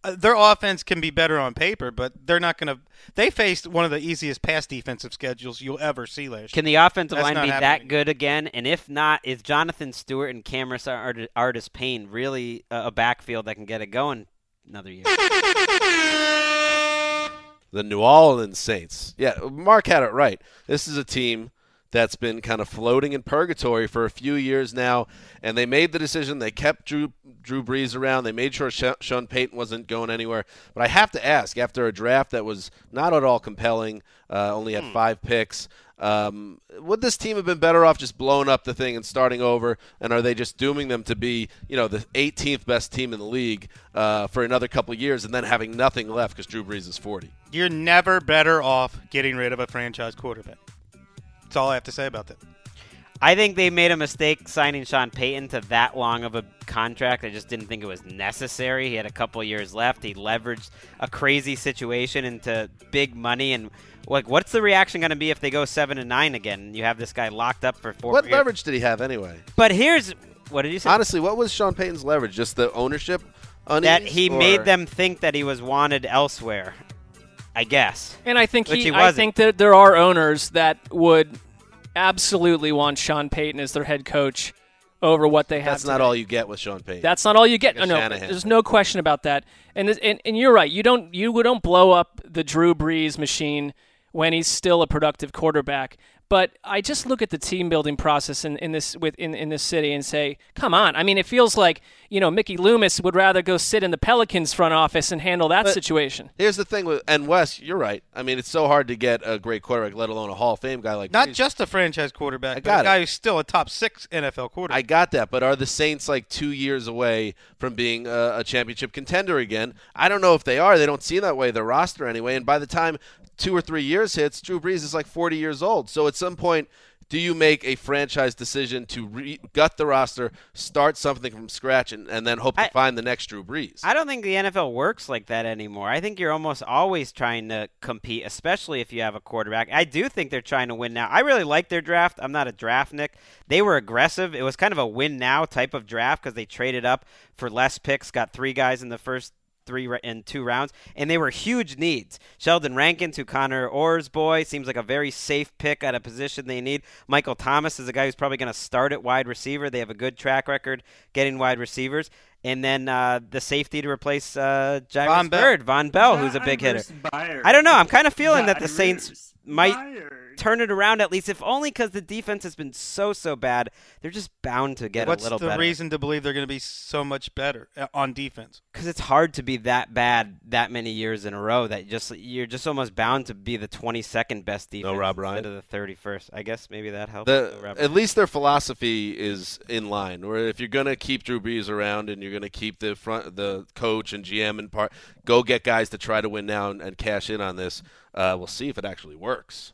their offense can be better on paper, but they're not going to – they faced one of the easiest pass defensive schedules you'll ever see last year. Can the offensive line be happening. that good again? And if not, is Jonathan Stewart and Cameron Artis-Payne really a backfield that can get it going another year? The New Orleans Saints. Yeah, Mark had it right. This is a team that's been kind of floating in purgatory for a few years now, and they made the decision. They kept Drew Brees around. They made sure Sean Payton wasn't going anywhere. But I have to ask, after a draft that was not at all compelling, only had 5 picks, would this team have been better off just blowing up the thing and starting over? And are they just dooming them to be, the 18th best team in the league for another couple of years and then having nothing left because Drew Brees is 40? You're never better off getting rid of a franchise quarterback. That's all I have to say about that. I think they made a mistake signing Sean Payton to that long of a contract. I just didn't think it was necessary. He had a couple of years left. He leveraged a crazy situation into big money. And what's the reaction going to be if they go 7-9 again? And you have this guy locked up for 4 years. What leverage did he have anyway? But what did you say? Honestly, what was Sean Payton's leverage? Just the ownership unease? That he made them think that he was wanted elsewhere, I guess. And I think I think that there are owners that would absolutely want Sean Payton as their head coach over what they have. That's not all you get with Sean Payton. That's not all you get. No, there's no question about that. And you're right. You don't blow up the Drew Brees machine when he's still a productive quarterback. But I just look at the team building process in this city and say, come on. I mean, it feels like Mickey Loomis would rather go sit in the Pelicans front office and handle that situation. Here's the thing and Wes, you're right. I mean, it's so hard to get a great quarterback, let alone a Hall of Fame guy like Not Brees. just a franchise quarterback, but a guy who's still a top 6 NFL quarterback. I got that, but are the Saints 2 years away from being a championship contender again? I don't know if they are. They don't seem that way. Their roster anyway. And by the time 2 or 3 years hits, Drew Brees is 40 years old. So at some point, do you make a franchise decision to gut the roster, start something from scratch, and then hope to find the next Drew Brees? I don't think the NFL works like that anymore. I think you're almost always trying to compete, especially if you have a quarterback. I do think they're trying to win now. I really like their draft. I'm not a draftnik. They were aggressive. It was kind of a win now type of draft because they traded up for less picks, got 3 guys in the first 3 and 2 rounds, and they were huge needs. Sheldon Rankins, who Connor Orr's boy, seems like a very safe pick at a position they need. Michael Thomas is a guy who's probably going to start at wide receiver. They have a good track record getting wide receivers. And then the safety to replace Jairus Byrd, Von Bell, who's a big hitter. I don't know. I'm kind of feeling that the Saints might turn it around, at least, if only because the defense has been so bad. They're just bound to get a little better. What's the reason to believe they're going to be so much better on defense? Because it's hard to be that bad that many years in a row that you're just almost bound to be the 22nd best defense instead of the 31st. I guess maybe that helps. At least their philosophy is in line. Where if you're going to keep Drew Brees around and you're going to keep the coach and GM in part, go get guys to try to win now and cash in on this. We'll see if it actually works.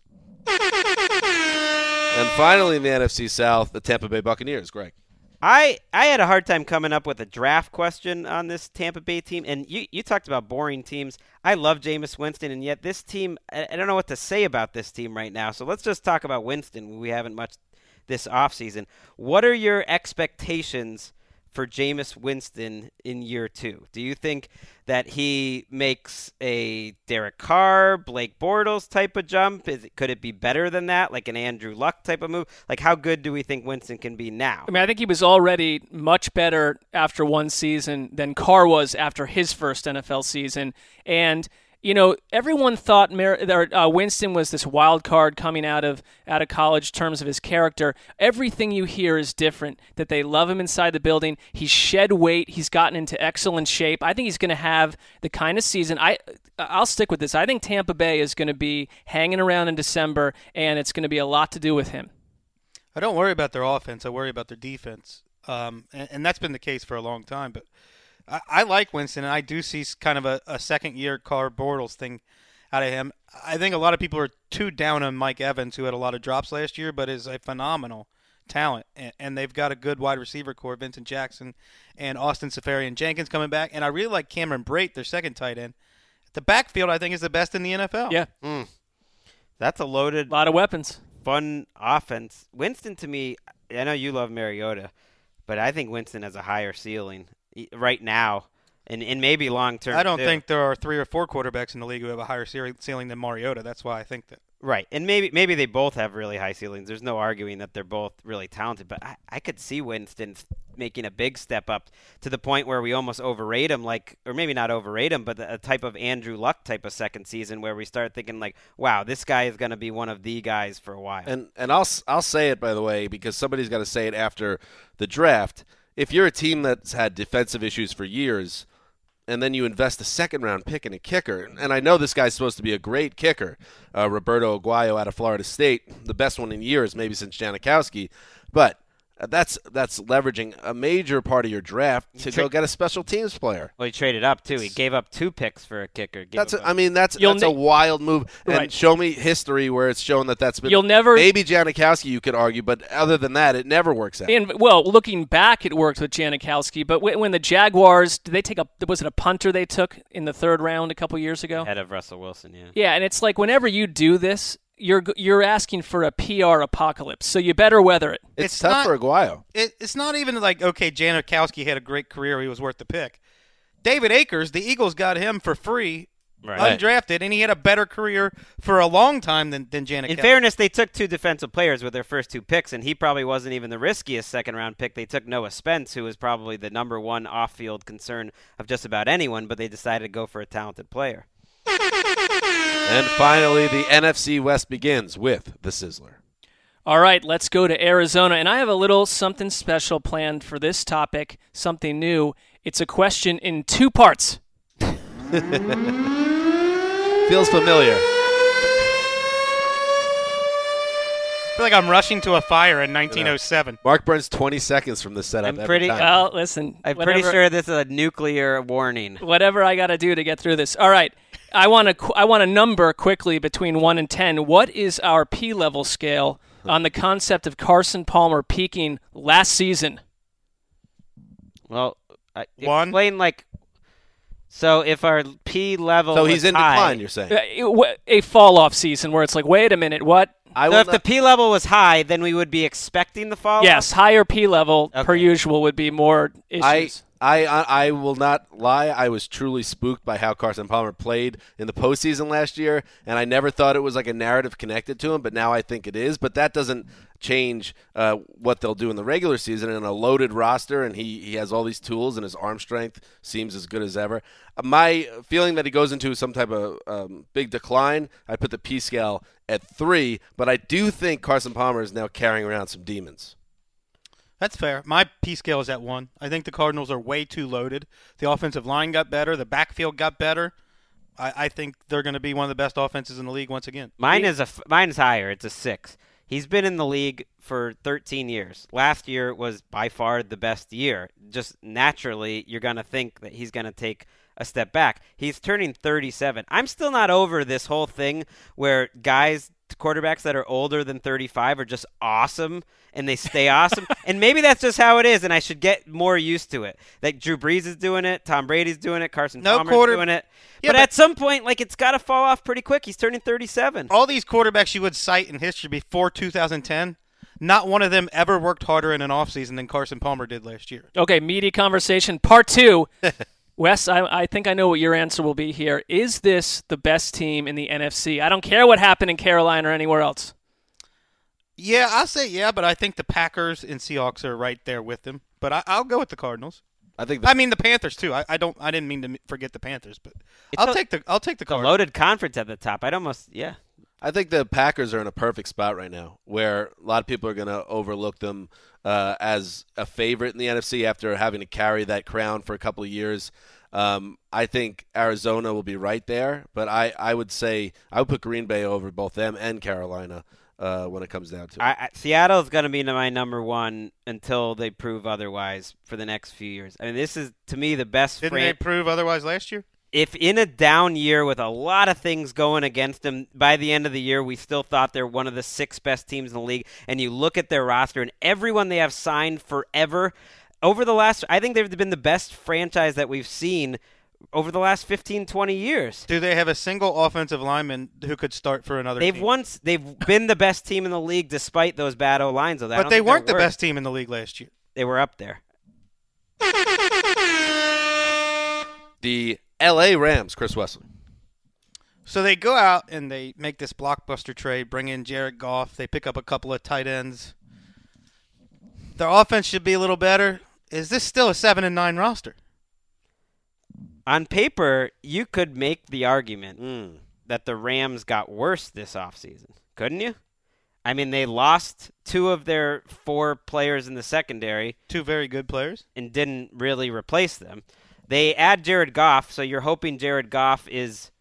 And finally, in the NFC South, the Tampa Bay Buccaneers. Greg. I had a hard time coming up with a draft question on this Tampa Bay team, and you talked about boring teams. I love Jameis Winston, and yet this team, I don't know what to say about this team right now. So let's just talk about Winston. We haven't much this offseason. What are your expectations for Jameis Winston in year 2? Do you think that he makes a Derek Carr, Blake Bortles type of jump? Could it be better than that, like an Andrew Luck type of move? How good do we think Winston can be now? I mean, I think he was already much better after one season than Carr was after his first NFL season. And everyone thought Winston was this wild card coming out of college in terms of his character. Everything you hear is different, that they love him inside the building. He's shed weight. He's gotten into excellent shape. I think he's going to have the kind of season. I'll stick with this. I think Tampa Bay is going to be hanging around in December, and it's going to be a lot to do with him. I don't worry about their offense. I worry about their defense. And that's been the case for a long time. But I like Winston, and I do see kind of a second-year Carr Bortles thing out of him. I think a lot of people are too down on Mike Evans, who had a lot of drops last year, but is a phenomenal talent. And they've got a good wide receiver core, Vincent Jackson and Austin Seferian-Jenkins coming back. And I really like Cameron Brate, their second tight end. The backfield, I think, is the best in the NFL. Yeah. That's a loaded, lot of weapons, fun offense. Winston, to me, I know you love Mariota, but I think Winston has a higher ceiling right now. and maybe long term. I don't think there are 3 or 4 quarterbacks in the league who have a higher ceiling than Mariota. That's why I think that. Right, and maybe they both have really high ceilings. There's no arguing that they're both really talented, but I could see Winston making a big step up to the point where we almost overrate him, or maybe not overrate him, but a type of Andrew Luck type of second season where we start thinking like, wow, this guy is going to be one of the guys for a while. And I'll say it, by the way, because somebody's got to say it after the draft. If you're a team that's had defensive issues for years, and then you invest a second-round pick in a kicker. And I know this guy's supposed to be a great kicker, Roberto Aguayo out of Florida State, the best one in years, maybe since Janikowski. But that's leveraging a major part of your draft to go get a special teams player. Well, he traded up, too. He gave up 2 picks for a kicker. That's a wild move. Right. And show me history where it's shown that's been maybe Janikowski, you could argue, but other than that, it never works out. And, well, looking back, it worked with Janikowski, but when the Jaguars, did they take was it a punter they took in the 3rd round a couple years ago? Ahead of Russell Wilson, yeah. Yeah, and it's like whenever you do this, you're asking for a PR apocalypse, so you better weather it. It's tough for Aguayo. It's not even like, okay, Janikowski had a great career, he was worth the pick. David Akers, the Eagles got him for free, undrafted, and he had a better career for a long time than Janikowski. In fairness, they took 2 defensive players with their first 2 picks, and he probably wasn't even the riskiest second-round pick. They took Noah Spence, who was probably the number 1 off-field concern of just about anyone, but they decided to go for a talented player. And finally, the NFC West begins with the Sizzler. All right, let's go to Arizona. And I have a little something special planned for this topic, something new. It's a question in 2 parts. Feels familiar. I feel like I'm rushing to a fire in 1907. Mark burns 20 seconds from the setup every time. Well, listen. I'm pretty sure this is a nuclear warning. Whatever I got to do to get through this. All right. I want a number quickly between 1 and 10. What is our P-level scale on the concept of Carson Palmer peaking last season? Well, 1. Explain so if our P level So he's in high, decline, you're saying? A fall-off season where it's like, wait a minute, what? So if the P level was high, then we would be expecting the fall? Yes, higher P level per usual would be more issues. I will not lie. I was truly spooked by how Carson Palmer played in the postseason last year, and I never thought it was like a narrative connected to him, but now I think it is. But that doesn't change what they'll do in the regular season in a loaded roster, and he has all these tools, and his arm strength seems as good as ever. My feeling that he goes into some type of big decline, I put the P scale at 3, but I do think Carson Palmer is now carrying around some demons. That's fair. My P scale is at 1. I think the Cardinals are way too loaded. The offensive line got better. The backfield got better. I think they're going to be one of the best offenses in the league once again. Mine is higher. It's a 6. He's been in the league for 13 years. Last year was by far the best year. Just naturally, you're going to think that he's going to take a step back. He's turning 37. I'm still not over this whole thing where quarterbacks that are older than 35 are just awesome and they stay awesome. And maybe that's just how it is, and I should get more used to it. Like Drew Brees is doing it, Tom Brady's doing it, Carson Palmer's doing it. Yeah, but at some point, it's got to fall off pretty quick. He's turning 37. All these quarterbacks you would cite in history before 2010, not one of them ever worked harder in an offseason than Carson Palmer did last year. Okay, meaty conversation. Part 2. Wes, I think I know what your answer will be here. Is this the best team in the NFC? I don't care what happened in Carolina or anywhere else. Yeah, I'll say yeah, but I think the Packers and Seahawks are right there with them. But I'll go with the Cardinals. I mean the Panthers too. I didn't mean to forget the Panthers, but I'll take the Cardinals. A loaded conference at the top. I think the Packers are in a perfect spot right now where a lot of people are going to overlook them as a favorite in the NFC after having to carry that crown for a couple of years. I think Arizona will be right there, but I would say I would put Green Bay over both them and Carolina when it comes down to it. Seattle is going to be my number 1 until they prove otherwise for the next few years. I mean, this is, to me, the best. Didn't they prove otherwise last year? If in a down year with a lot of things going against them, by the end of the year we still thought they're one of the 6 best teams in the league, and you look at their roster and everyone they have signed forever, I think they've been the best franchise that we've seen over the last 15, 20 years. Do they have a single offensive lineman who could start for another team? They've been the best team in the league despite those bad O-lines. But they weren't the best team in the league last year. They were up there. The L.A. Rams, Chris Wesley. So they go out and they make this blockbuster trade, bring in Jared Goff. They pick up a couple of tight ends. Their offense should be a little better. Is this still a 7-9 roster? On paper, you could make the argument that the Rams got worse this offseason, couldn't you? I mean, they lost 2 of their 4 players in the secondary. 2 very good players. And didn't really replace them. They add Jared Goff, so you're hoping Jared Goff is,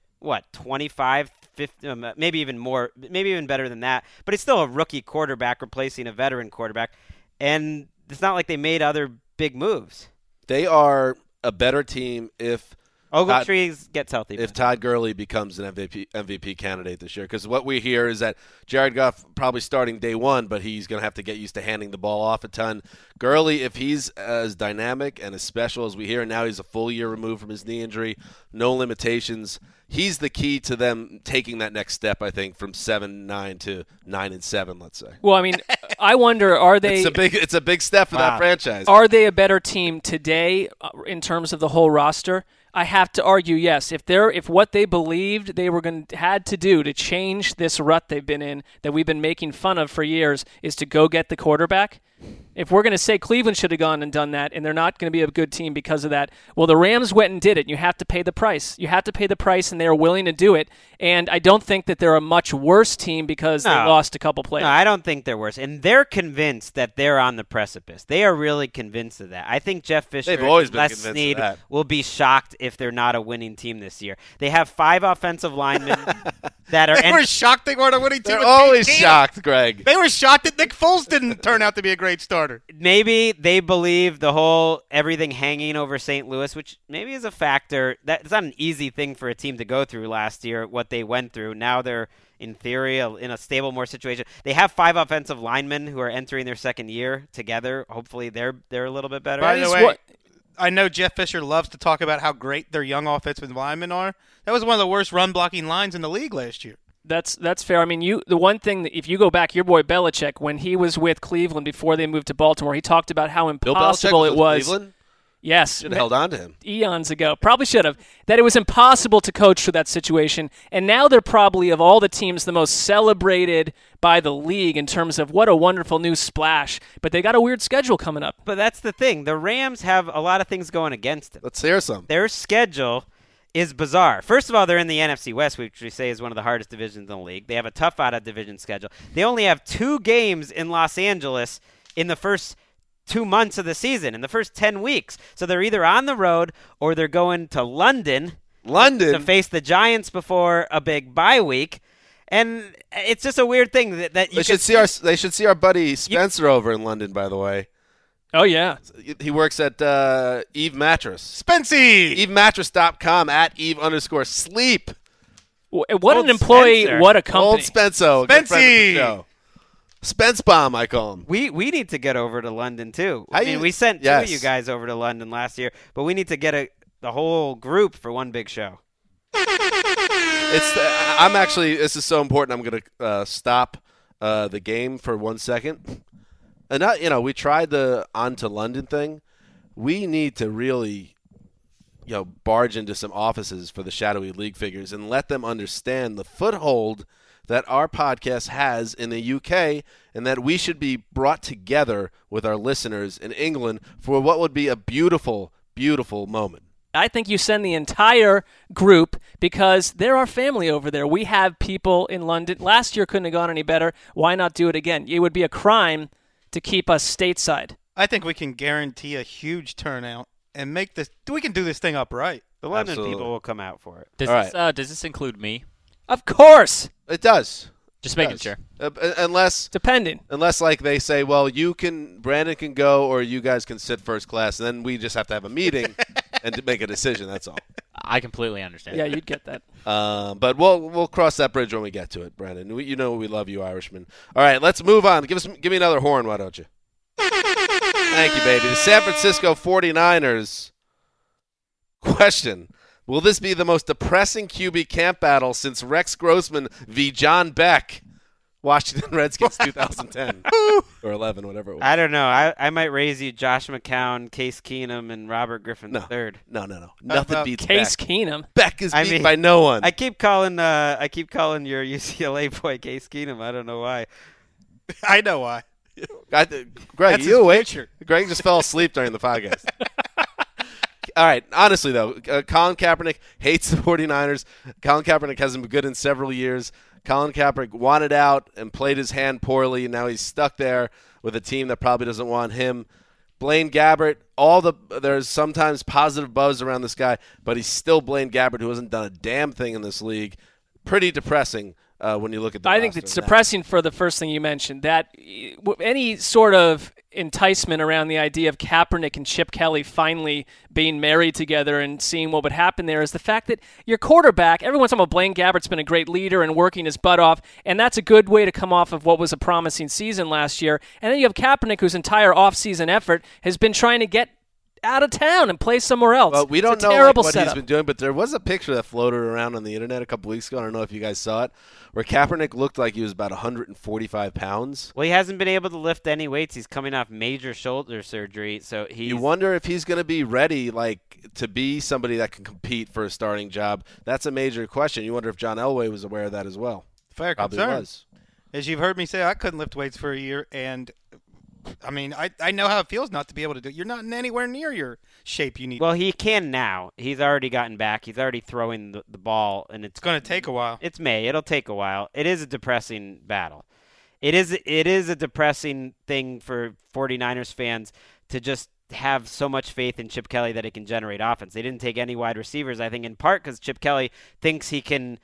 25, 50, maybe even more, maybe even better than that. But it's still a rookie quarterback replacing a veteran quarterback. And it's not like they made other big moves. They are a better team if Ogletree gets healthy. If Todd Gurley becomes an MVP candidate this year. Because what we hear is that Jared Goff probably starting day one, but he's going to have to get used to handing the ball off a ton. Gurley, if he's as dynamic and as special as we hear, and now he's a full year removed from his knee injury, no limitations, he's the key to them taking that next step, I think, from 7-9 to 9-7, let's say. Well, I mean, I wonder, are they... It's a big step for that franchise. Are they a better team today in terms of the whole roster? I have to argue, yes. If what they believed they were had to do to change this rut they've been in, that we've been making fun of for years, is to go get the quarterback. If we're going to say Cleveland should have gone and done that, and they're not going to be a good team because of that, well, the Rams went and did it. You have to pay the price. You have to pay the price, and they are willing to do it. And I don't think that they're a much worse team because they lost a couple players. No, I don't think they're worse. And they're convinced that they're on the precipice. They are really convinced of that. I think Jeff Fisher and Les Snead will be shocked if they're not a winning team this year. They have 5 offensive linemen that are... They were shocked they weren't a winning team. They're always shocked, Greg. They were shocked that Nick Foles didn't turn out to be a great starter. Maybe they believe the whole everything hanging over St. Louis, which maybe is a factor. That's not an easy thing for a team to go through last year, what they went through. Now they're, in theory, in a stable more situation. They have 5 offensive linemen who are entering their second year together. Hopefully they're a little bit better. By the way, I know Jeff Fisher loves to talk about how great their young offensive linemen are. That was one of the worst run-blocking lines in the league last year. That's fair. I mean, the one thing that if you go back, your boy Belichick, when he was with Cleveland before they moved to Baltimore, he talked about how impossible it was. Cleveland? Yes. Should have held on to him. Eons ago. Probably should have. That it was impossible to coach through that situation. And now they're probably, of all the teams, the most celebrated by the league in terms of what a wonderful new splash. But they got a weird schedule coming up. But that's the thing. The Rams have a lot of things going against them. Let's hear some. Their schedule is bizarre. First of all, they're in the NFC West, which we say is one of the hardest divisions in the league. They have a tough out-of-division schedule. They only have 2 games in Los Angeles in the first 2 months of the season, in the first 10 weeks. So they're either on the road or they're going to London to face the Giants before a big bye week. And it's just a weird thing that you they should see our buddy Spencer over in London, by the way. Oh, yeah. He works at Eve Mattress. Spency! EveMattress.com at Eve_sleep. What an employee, Spencer. What a company. Old Spenso. Spency! Spence Bomb, I call him. We need to get over to London, too. We sent 2 of you guys over to London last year, but we need to get the whole group for one big show. This is so important, I'm going to stop the game for 1 second. And we tried the on to London thing. We need to really, barge into some offices for the shadowy league figures and let them understand the foothold that our podcast has in the UK, and that we should be brought together with our listeners in England for what would be a beautiful, beautiful moment. I think you send the entire group because they're our family over there. We have people in London. Last year couldn't have gone any better. Why not do it again? It would be a crime to keep us stateside. I think we can guarantee a huge turnout and we can do this thing up right. The London people will come out for it. Does this include me? Of course. It does. Just making sure. Unless like they say, well, Brandon can go or you guys can sit first class, and then we just have to have a meeting and to make a decision, that's all. I completely understand. Yeah, you'd get that. But we'll cross that bridge when we get to it, Brandon. We love you, Irishman. All right, let's move on. Give me another horn, why don't you? Thank you, baby. The San Francisco 49ers. Question: will this be the most depressing QB camp battle since Rex Grossman v. John Beck? Washington Redskins 2010 or 11, whatever it was. I don't know. I might raise you Josh McCown, Case Keenum, and Robert Griffin III. No. Nothing beats Case Beck. Keenum. Beck is beat by no one. I keep calling your UCLA boy Case Keenum. I don't know why. I know why. Greg, That's you his awake? future. Greg just fell asleep during the podcast. All right, honestly, though, Colin Kaepernick hates the 49ers. Colin Kaepernick hasn't been good in several years. Colin Kaepernick wanted out and played his hand poorly. Now he's stuck there with a team that probably doesn't want him. Blaine Gabbert, there's sometimes positive buzz around this guy, but he's still Blaine Gabbert, who hasn't done a damn thing in this league. Pretty depressing when you look at the I think it's depressing for the first thing you mentioned, that any sort of enticement around the idea of Kaepernick and Chip Kelly finally being married together and seeing what would happen there is the fact that your quarterback, everyone's talking about Blaine Gabbert's been a great leader and working his butt off, and that's a good way to come off of what was a promising season last year. And then you have Kaepernick, whose entire offseason effort has been trying to get out of town and play somewhere else. Well, we don't know what he's been doing, but there was a picture that floated around on the internet a couple weeks ago. I don't know if you guys saw it, where Kaepernick looked like he was about 145 pounds. Well, he hasn't been able to lift any weights. He's coming off major shoulder surgery, so you wonder if he's going to be ready, to be somebody that can compete for a starting job. That's a major question. You wonder if John Elway was aware of that as well. Fair Probably concern. was. As you've heard me say, I couldn't lift weights for a year, and I mean, I know how it feels not to be able to do it. You're not anywhere near your shape you need. Well, he can now. He's already gotten back. He's already throwing the ball, and it's going to take a while. It's May. It'll take a while. It is a depressing battle. It is a depressing thing for 49ers fans to just have so much faith in Chip Kelly that it can generate offense. They didn't take any wide receivers, I think, in part because Chip Kelly thinks he can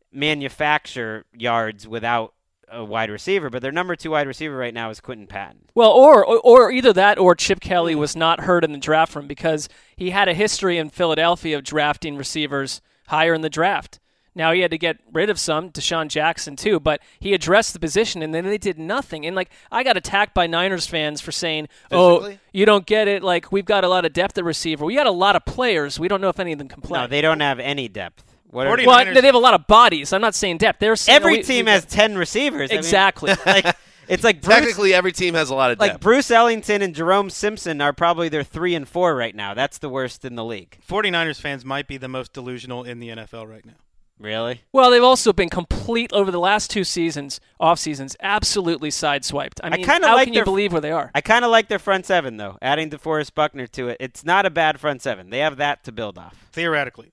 manufacture yards without a wide receiver, but their number 2 wide receiver right now is Quentin Patton. Well, or either that or Chip Kelly was not hurt in the draft room because he had a history in Philadelphia of drafting receivers higher in the draft. Now he had to get rid of some, Deshaun Jackson too, but he addressed the position and then they did nothing. And I got attacked by Niners fans for saying, "Oh, you don't get it. We've got a lot of depth at receiver. We got a lot of players. We don't know if any of them can play." No, they don't have any depth. Well, they have a lot of bodies. I'm not saying depth. They're saying every team has 10 receivers. Exactly. It's like technically every team has a lot of depth. Like Bruce Ellington and Jerome Simpson are probably their 3 and 4 right now. That's the worst in the league. 49ers fans might be the most delusional in the NFL right now. Really? Well, they've also been complete over the last 2 seasons, off seasons, absolutely sideswiped. I mean, how can you believe where they are? I kind of like their front seven, though. Adding DeForest Buckner to it, it's not a bad front seven. They have that to build off. Theoretically.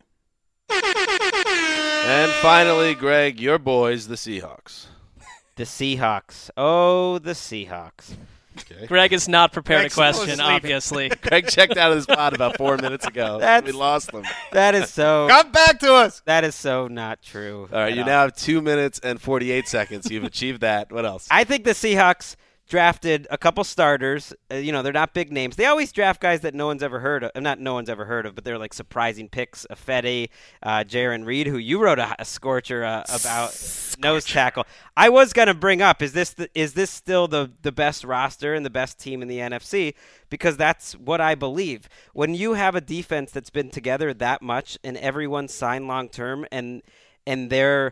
And finally, Greg, your boys, the Seahawks. The Seahawks. Oh, the Seahawks. Okay. Greg is not prepared a question, obviously. Greg checked out of this pod about 4 minutes ago. We lost him. That is so. Come back to us. That is so not true. All right, you now have 2 minutes and 48 seconds. You've achieved that. What else? I think the Seahawks drafted a couple starters. They're not big names. They always draft guys that no one's ever heard of. Not no one's ever heard of, but they're like surprising picks. Fede, Jaron Reed, who you wrote a scorcher about, nose tackle. I was going to bring up, is this still the best roster and the best team in the NFC? Because that's what I believe. When you have a defense that's been together that much and everyone's signed long-term and they're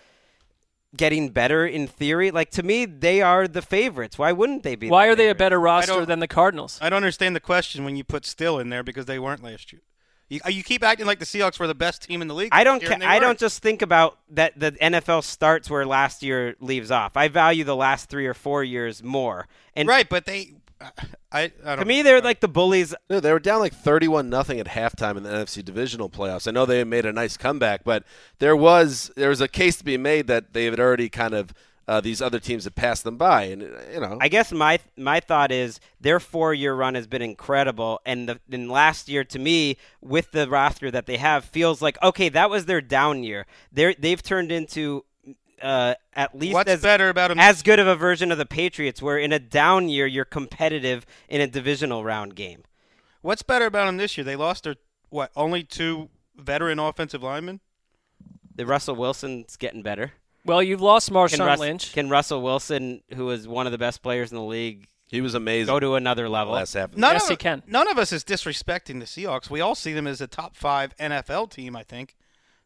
getting better in theory, to me, they are the favorites. Why wouldn't they be? Why are they a better roster than the Cardinals? I don't understand the question when you put Still in there because they weren't last year. You keep acting like the Seahawks were the best team in the league. I don't just think about that the NFL starts where last year leaves off. I value the last 3 or 4 years more. And right, but they I don't to me, they're like the bullies. No, they were down 31-0 at halftime in the NFC divisional playoffs. I know they made a nice comeback, but there was a case to be made that they had already kind of these other teams had passed them by, and I guess my thought is their 4-year run has been incredible, and last year to me with the roster that they have feels like okay, that was their down year. They've turned into at least what's better about them? As good of a version of the Patriots, where in a down year you're competitive in a divisional round game. What's better about them this year? They lost their only 2 veteran offensive linemen. The Russell Wilson's getting better. Well, you've lost Marshawn Lynch. Can Russell Wilson, who is one of the best players in the league, he was amazing, go to another level? Last half. Yes, he can. None of us is disrespecting the Seahawks. We all see them as a top 5 NFL team, I think.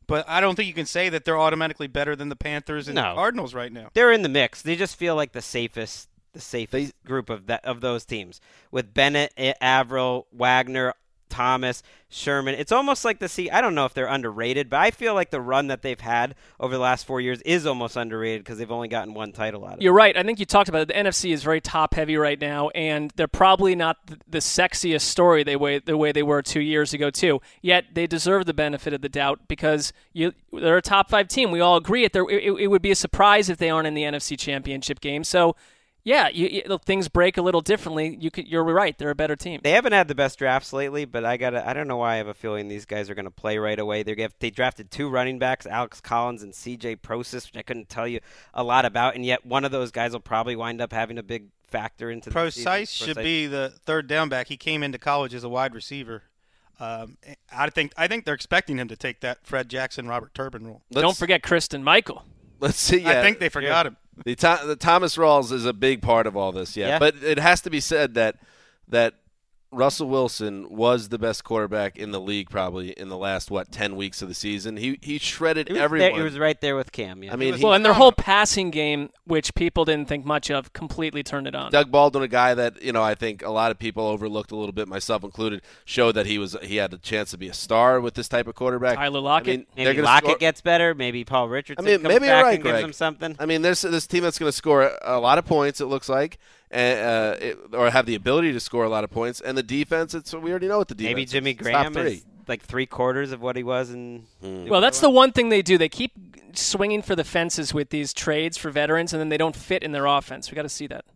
but I don't think you can say that they're automatically better than the Panthers and No. Cardinals right now. They're in the mix. They just feel like the safest group of those teams with Bennett, Averill, Wagner, Thomas, Sherman. It's almost like I don't know if they're underrated, but I feel like the run that they've had over the last 4 years is almost underrated because they've only gotten one title out of it. You're right. I think you talked about it. The NFC is very top-heavy right now, and they're probably not the sexiest story the way they were 2 years ago, too. Yet they deserve the benefit of the doubt because they're a top-5 team. We all agree it would be a surprise if they aren't in the NFC Championship game. So, yeah, things break a little differently. You're right. They're a better team. They haven't had the best drafts lately, but I don't know why I have a feeling these guys are going to play right away. They drafted 2 running backs, Alex Collins and C.J. Prosis, which I couldn't tell you a lot about, and yet one of those guys will probably wind up having a big factor into the season. Prosis should be the third down back. He came into college as a wide receiver. I think they're expecting him to take that Fred Jackson, Robert Turbin role. Don't forget Kristen Michael. Let's see. Yeah, I think they forgot him. The Thomas Rawls is a big part of all this, yeah. But it has to be said that Russell Wilson was the best quarterback in the league probably in the last 10 weeks of the season. He shredded everyone. He was right there with Cam. Yeah. I mean, and their whole passing game, which people didn't think much of, completely turned it on. Doug Baldwin, a guy that I think a lot of people overlooked a little bit, myself included, showed that he had a chance to be a star with this type of quarterback. Tyler Lockett. Maybe Lockett gets better. Maybe Paul Richardson comes maybe back right, and Greg. gives him something. I mean, there's this team that's going to score a lot of points. It looks like. Or have the ability to score a lot of points, and the defense. We already know what the defense. Maybe Jimmy Graham is like 3/4 of what he was in. Well, that's the one thing they do. They keep swinging for the fences with these trades for veterans, and then they don't fit in their offense. We got to see that.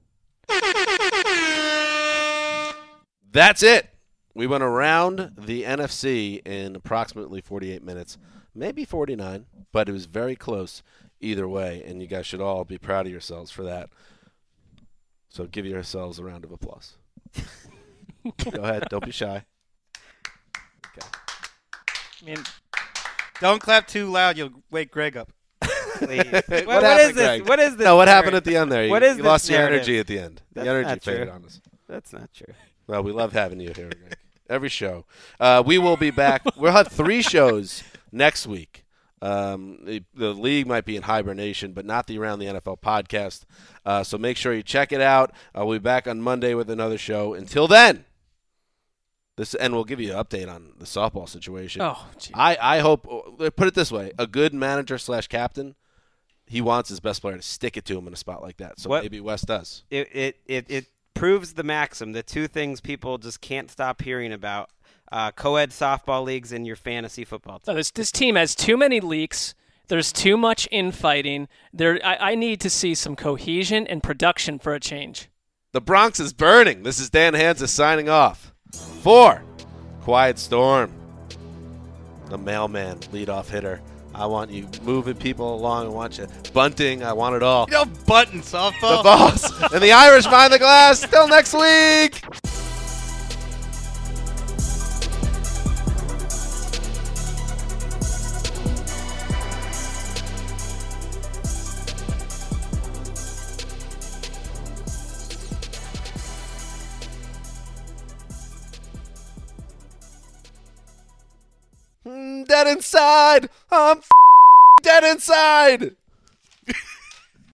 That's it. We went around the NFC in approximately 48 minutes, maybe 49, but it was very close either way, and you guys should all be proud of yourselves for that. So give yourselves a round of applause. Go ahead. Don't be shy. Okay. I mean, don't clap too loud. You'll wake Greg up. What is this? What is this? No, what happened at the end there? What is you this lost narrative? your energy at the end. That's the energy not faded true. on us. That's not true. Well, we love having you here, Greg. Every show. We will be back. We'll have 3 shows next week. The league might be in hibernation, but not the Around the NFL podcast. So make sure you check it out. We'll be back on Monday with another show. Until then, and we'll give you an update on the softball situation. Oh, geez. I hope, put it this way, a good manager / captain, he wants his best player to stick it to him in a spot like that. So maybe Wes does. It proves the maxim, the 2 things people just can't stop hearing about. Co-ed softball leagues and your fantasy football team. This team has too many leaks. There's too much infighting. I need to see some cohesion and production for a change. The Bronx is burning. This is Dan Hansis signing off. For Quiet Storm, the mailman, leadoff hitter. I want you moving people along. I want you bunting. I want it all. You know, bunting softball. The boss and the Irish behind the glass. Till next week. Dead inside. I'm dead inside.